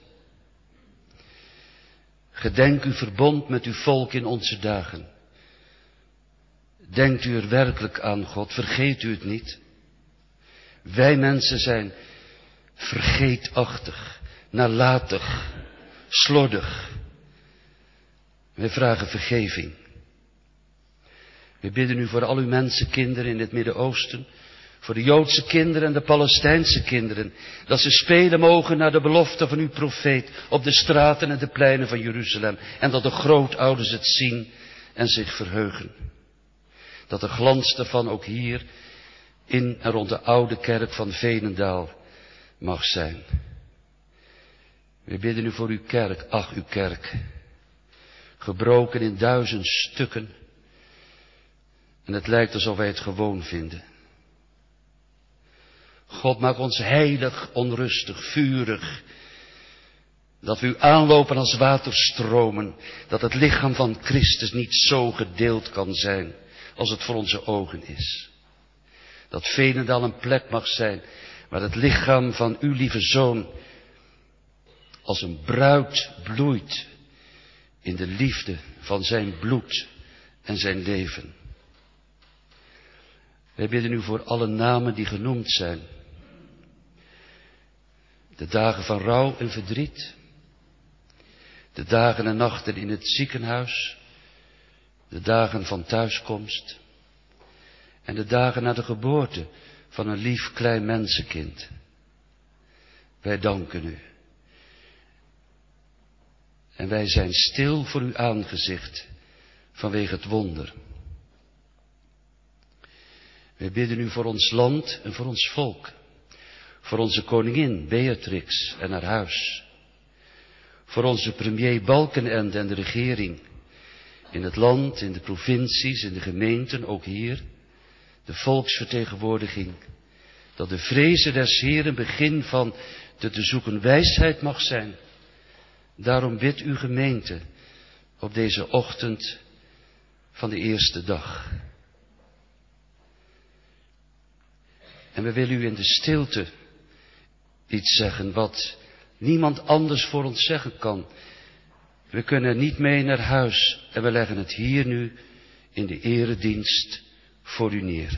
Speaker 2: Gedenk uw verbond met uw volk in onze dagen. Denkt u er werkelijk aan, God, vergeet u het niet. Wij mensen zijn vergeetachtig, nalatig, slordig. Wij vragen vergeving. We bidden u voor al uw mensenkinderen in het Midden-Oosten, voor de Joodse kinderen en de Palestijnse kinderen, dat ze spelen mogen naar de belofte van uw profeet op de straten en de pleinen van Jeruzalem, en dat de grootouders het zien en zich verheugen. Dat de glans daarvan ook hier in en rond de oude kerk van Veenendaal mag zijn. We bidden u voor uw kerk, ach uw kerk, gebroken in duizend stukken, en het lijkt alsof wij het gewoon vinden. God, maak ons heilig, onrustig, vurig, dat we u aanlopen als waterstromen, dat het lichaam van Christus niet zo gedeeld kan zijn als het voor onze ogen is. Dat Veenendaal een plek mag zijn waar het lichaam van uw lieve Zoon als een bruid bloeit in de liefde van zijn bloed en zijn leven. Wij bidden u voor alle namen die genoemd zijn. De dagen van rouw en verdriet. De dagen en nachten in het ziekenhuis. De dagen van thuiskomst. En de dagen na de geboorte van een lief klein mensenkind. Wij danken u. En wij zijn stil voor uw aangezicht vanwege het wonder. Wij bidden u voor ons land en voor ons volk. Voor onze koningin Beatrix en haar huis. Voor onze premier Balkenende en de regering. In het land, in de provincies, in de gemeenten, ook hier. De volksvertegenwoordiging. Dat de vreze des Heeren begin van de te zoeken wijsheid mag zijn. Daarom bidt uw gemeente op deze ochtend van de eerste dag. En we willen u in de stilte iets zeggen wat niemand anders voor ons zeggen kan. We kunnen niet mee naar huis en we leggen het hier nu in de eredienst voor u neer.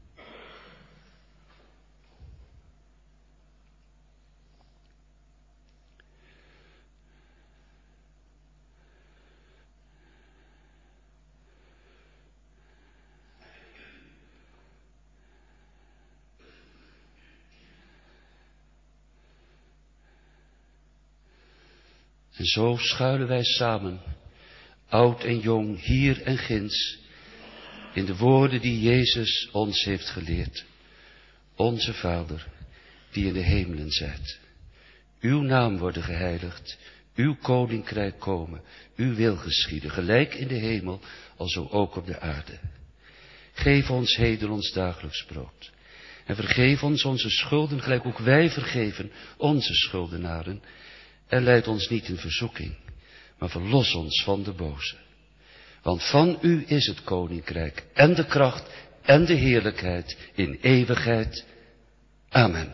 Speaker 2: En zo schuilen wij samen, oud en jong, hier en ginds, in de woorden die Jezus ons heeft geleerd. Onze Vader, die in de hemelen zijt. Uw naam worden geheiligd, uw koninkrijk komen, uw wil geschieden, gelijk in de hemel, alzo ook op de aarde. Geef ons heden ons dagelijks brood. En vergeef ons onze schulden, gelijk ook wij vergeven onze schuldenaren. En leid ons niet in verzoeking, maar verlos ons van de boze. Want van u is het koninkrijk en de kracht en de heerlijkheid in eeuwigheid. Amen.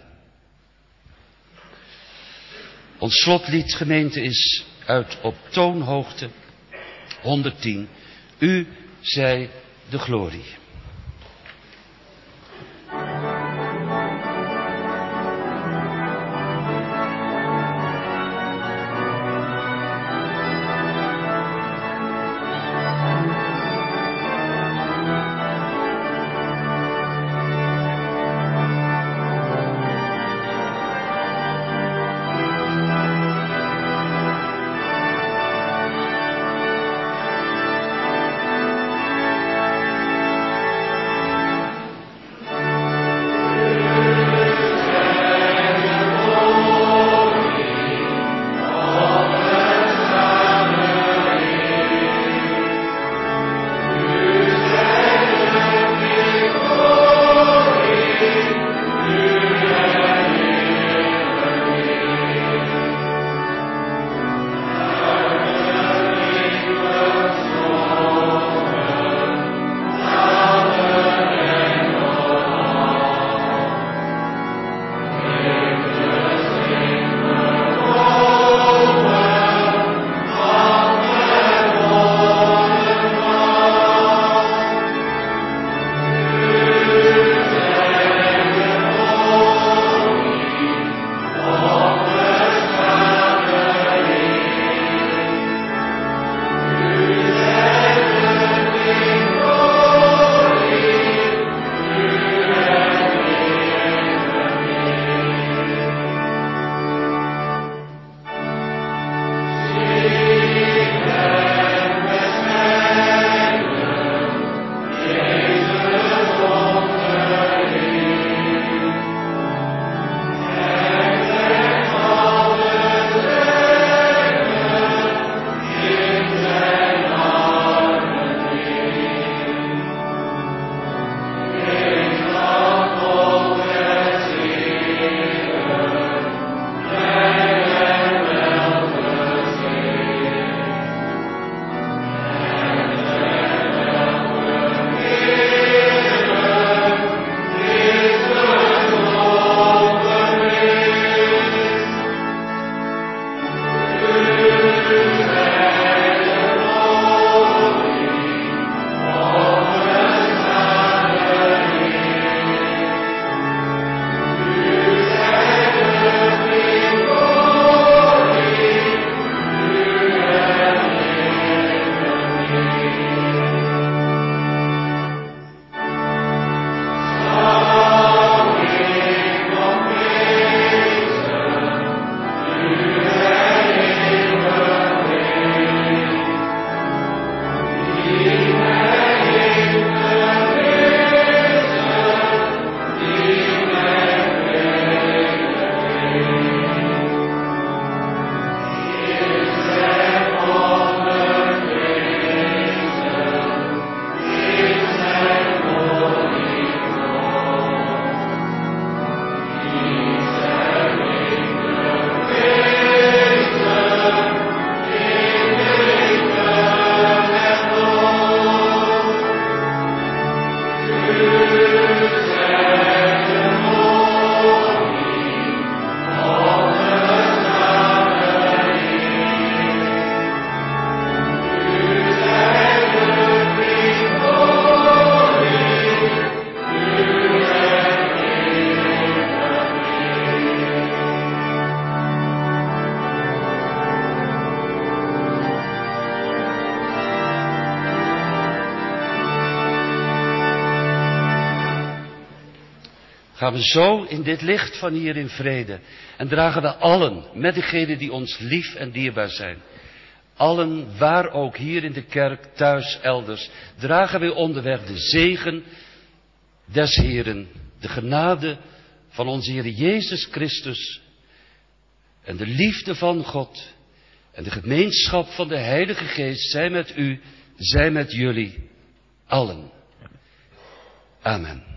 Speaker 2: Ons slotlied, gemeente, is uit op toonhoogte honderdtien. U zij de glorie. gaan we zo in dit licht van hier in vrede. En dragen we allen, met degenen die ons lief en dierbaar zijn. Allen, waar ook hier in de kerk, thuis, elders. Dragen wij onderweg de zegen des Heeren. De genade van onze Heer Jezus Christus. En de liefde van God. En de gemeenschap van de Heilige Geest. Zij met u, zij met jullie. Allen. Amen.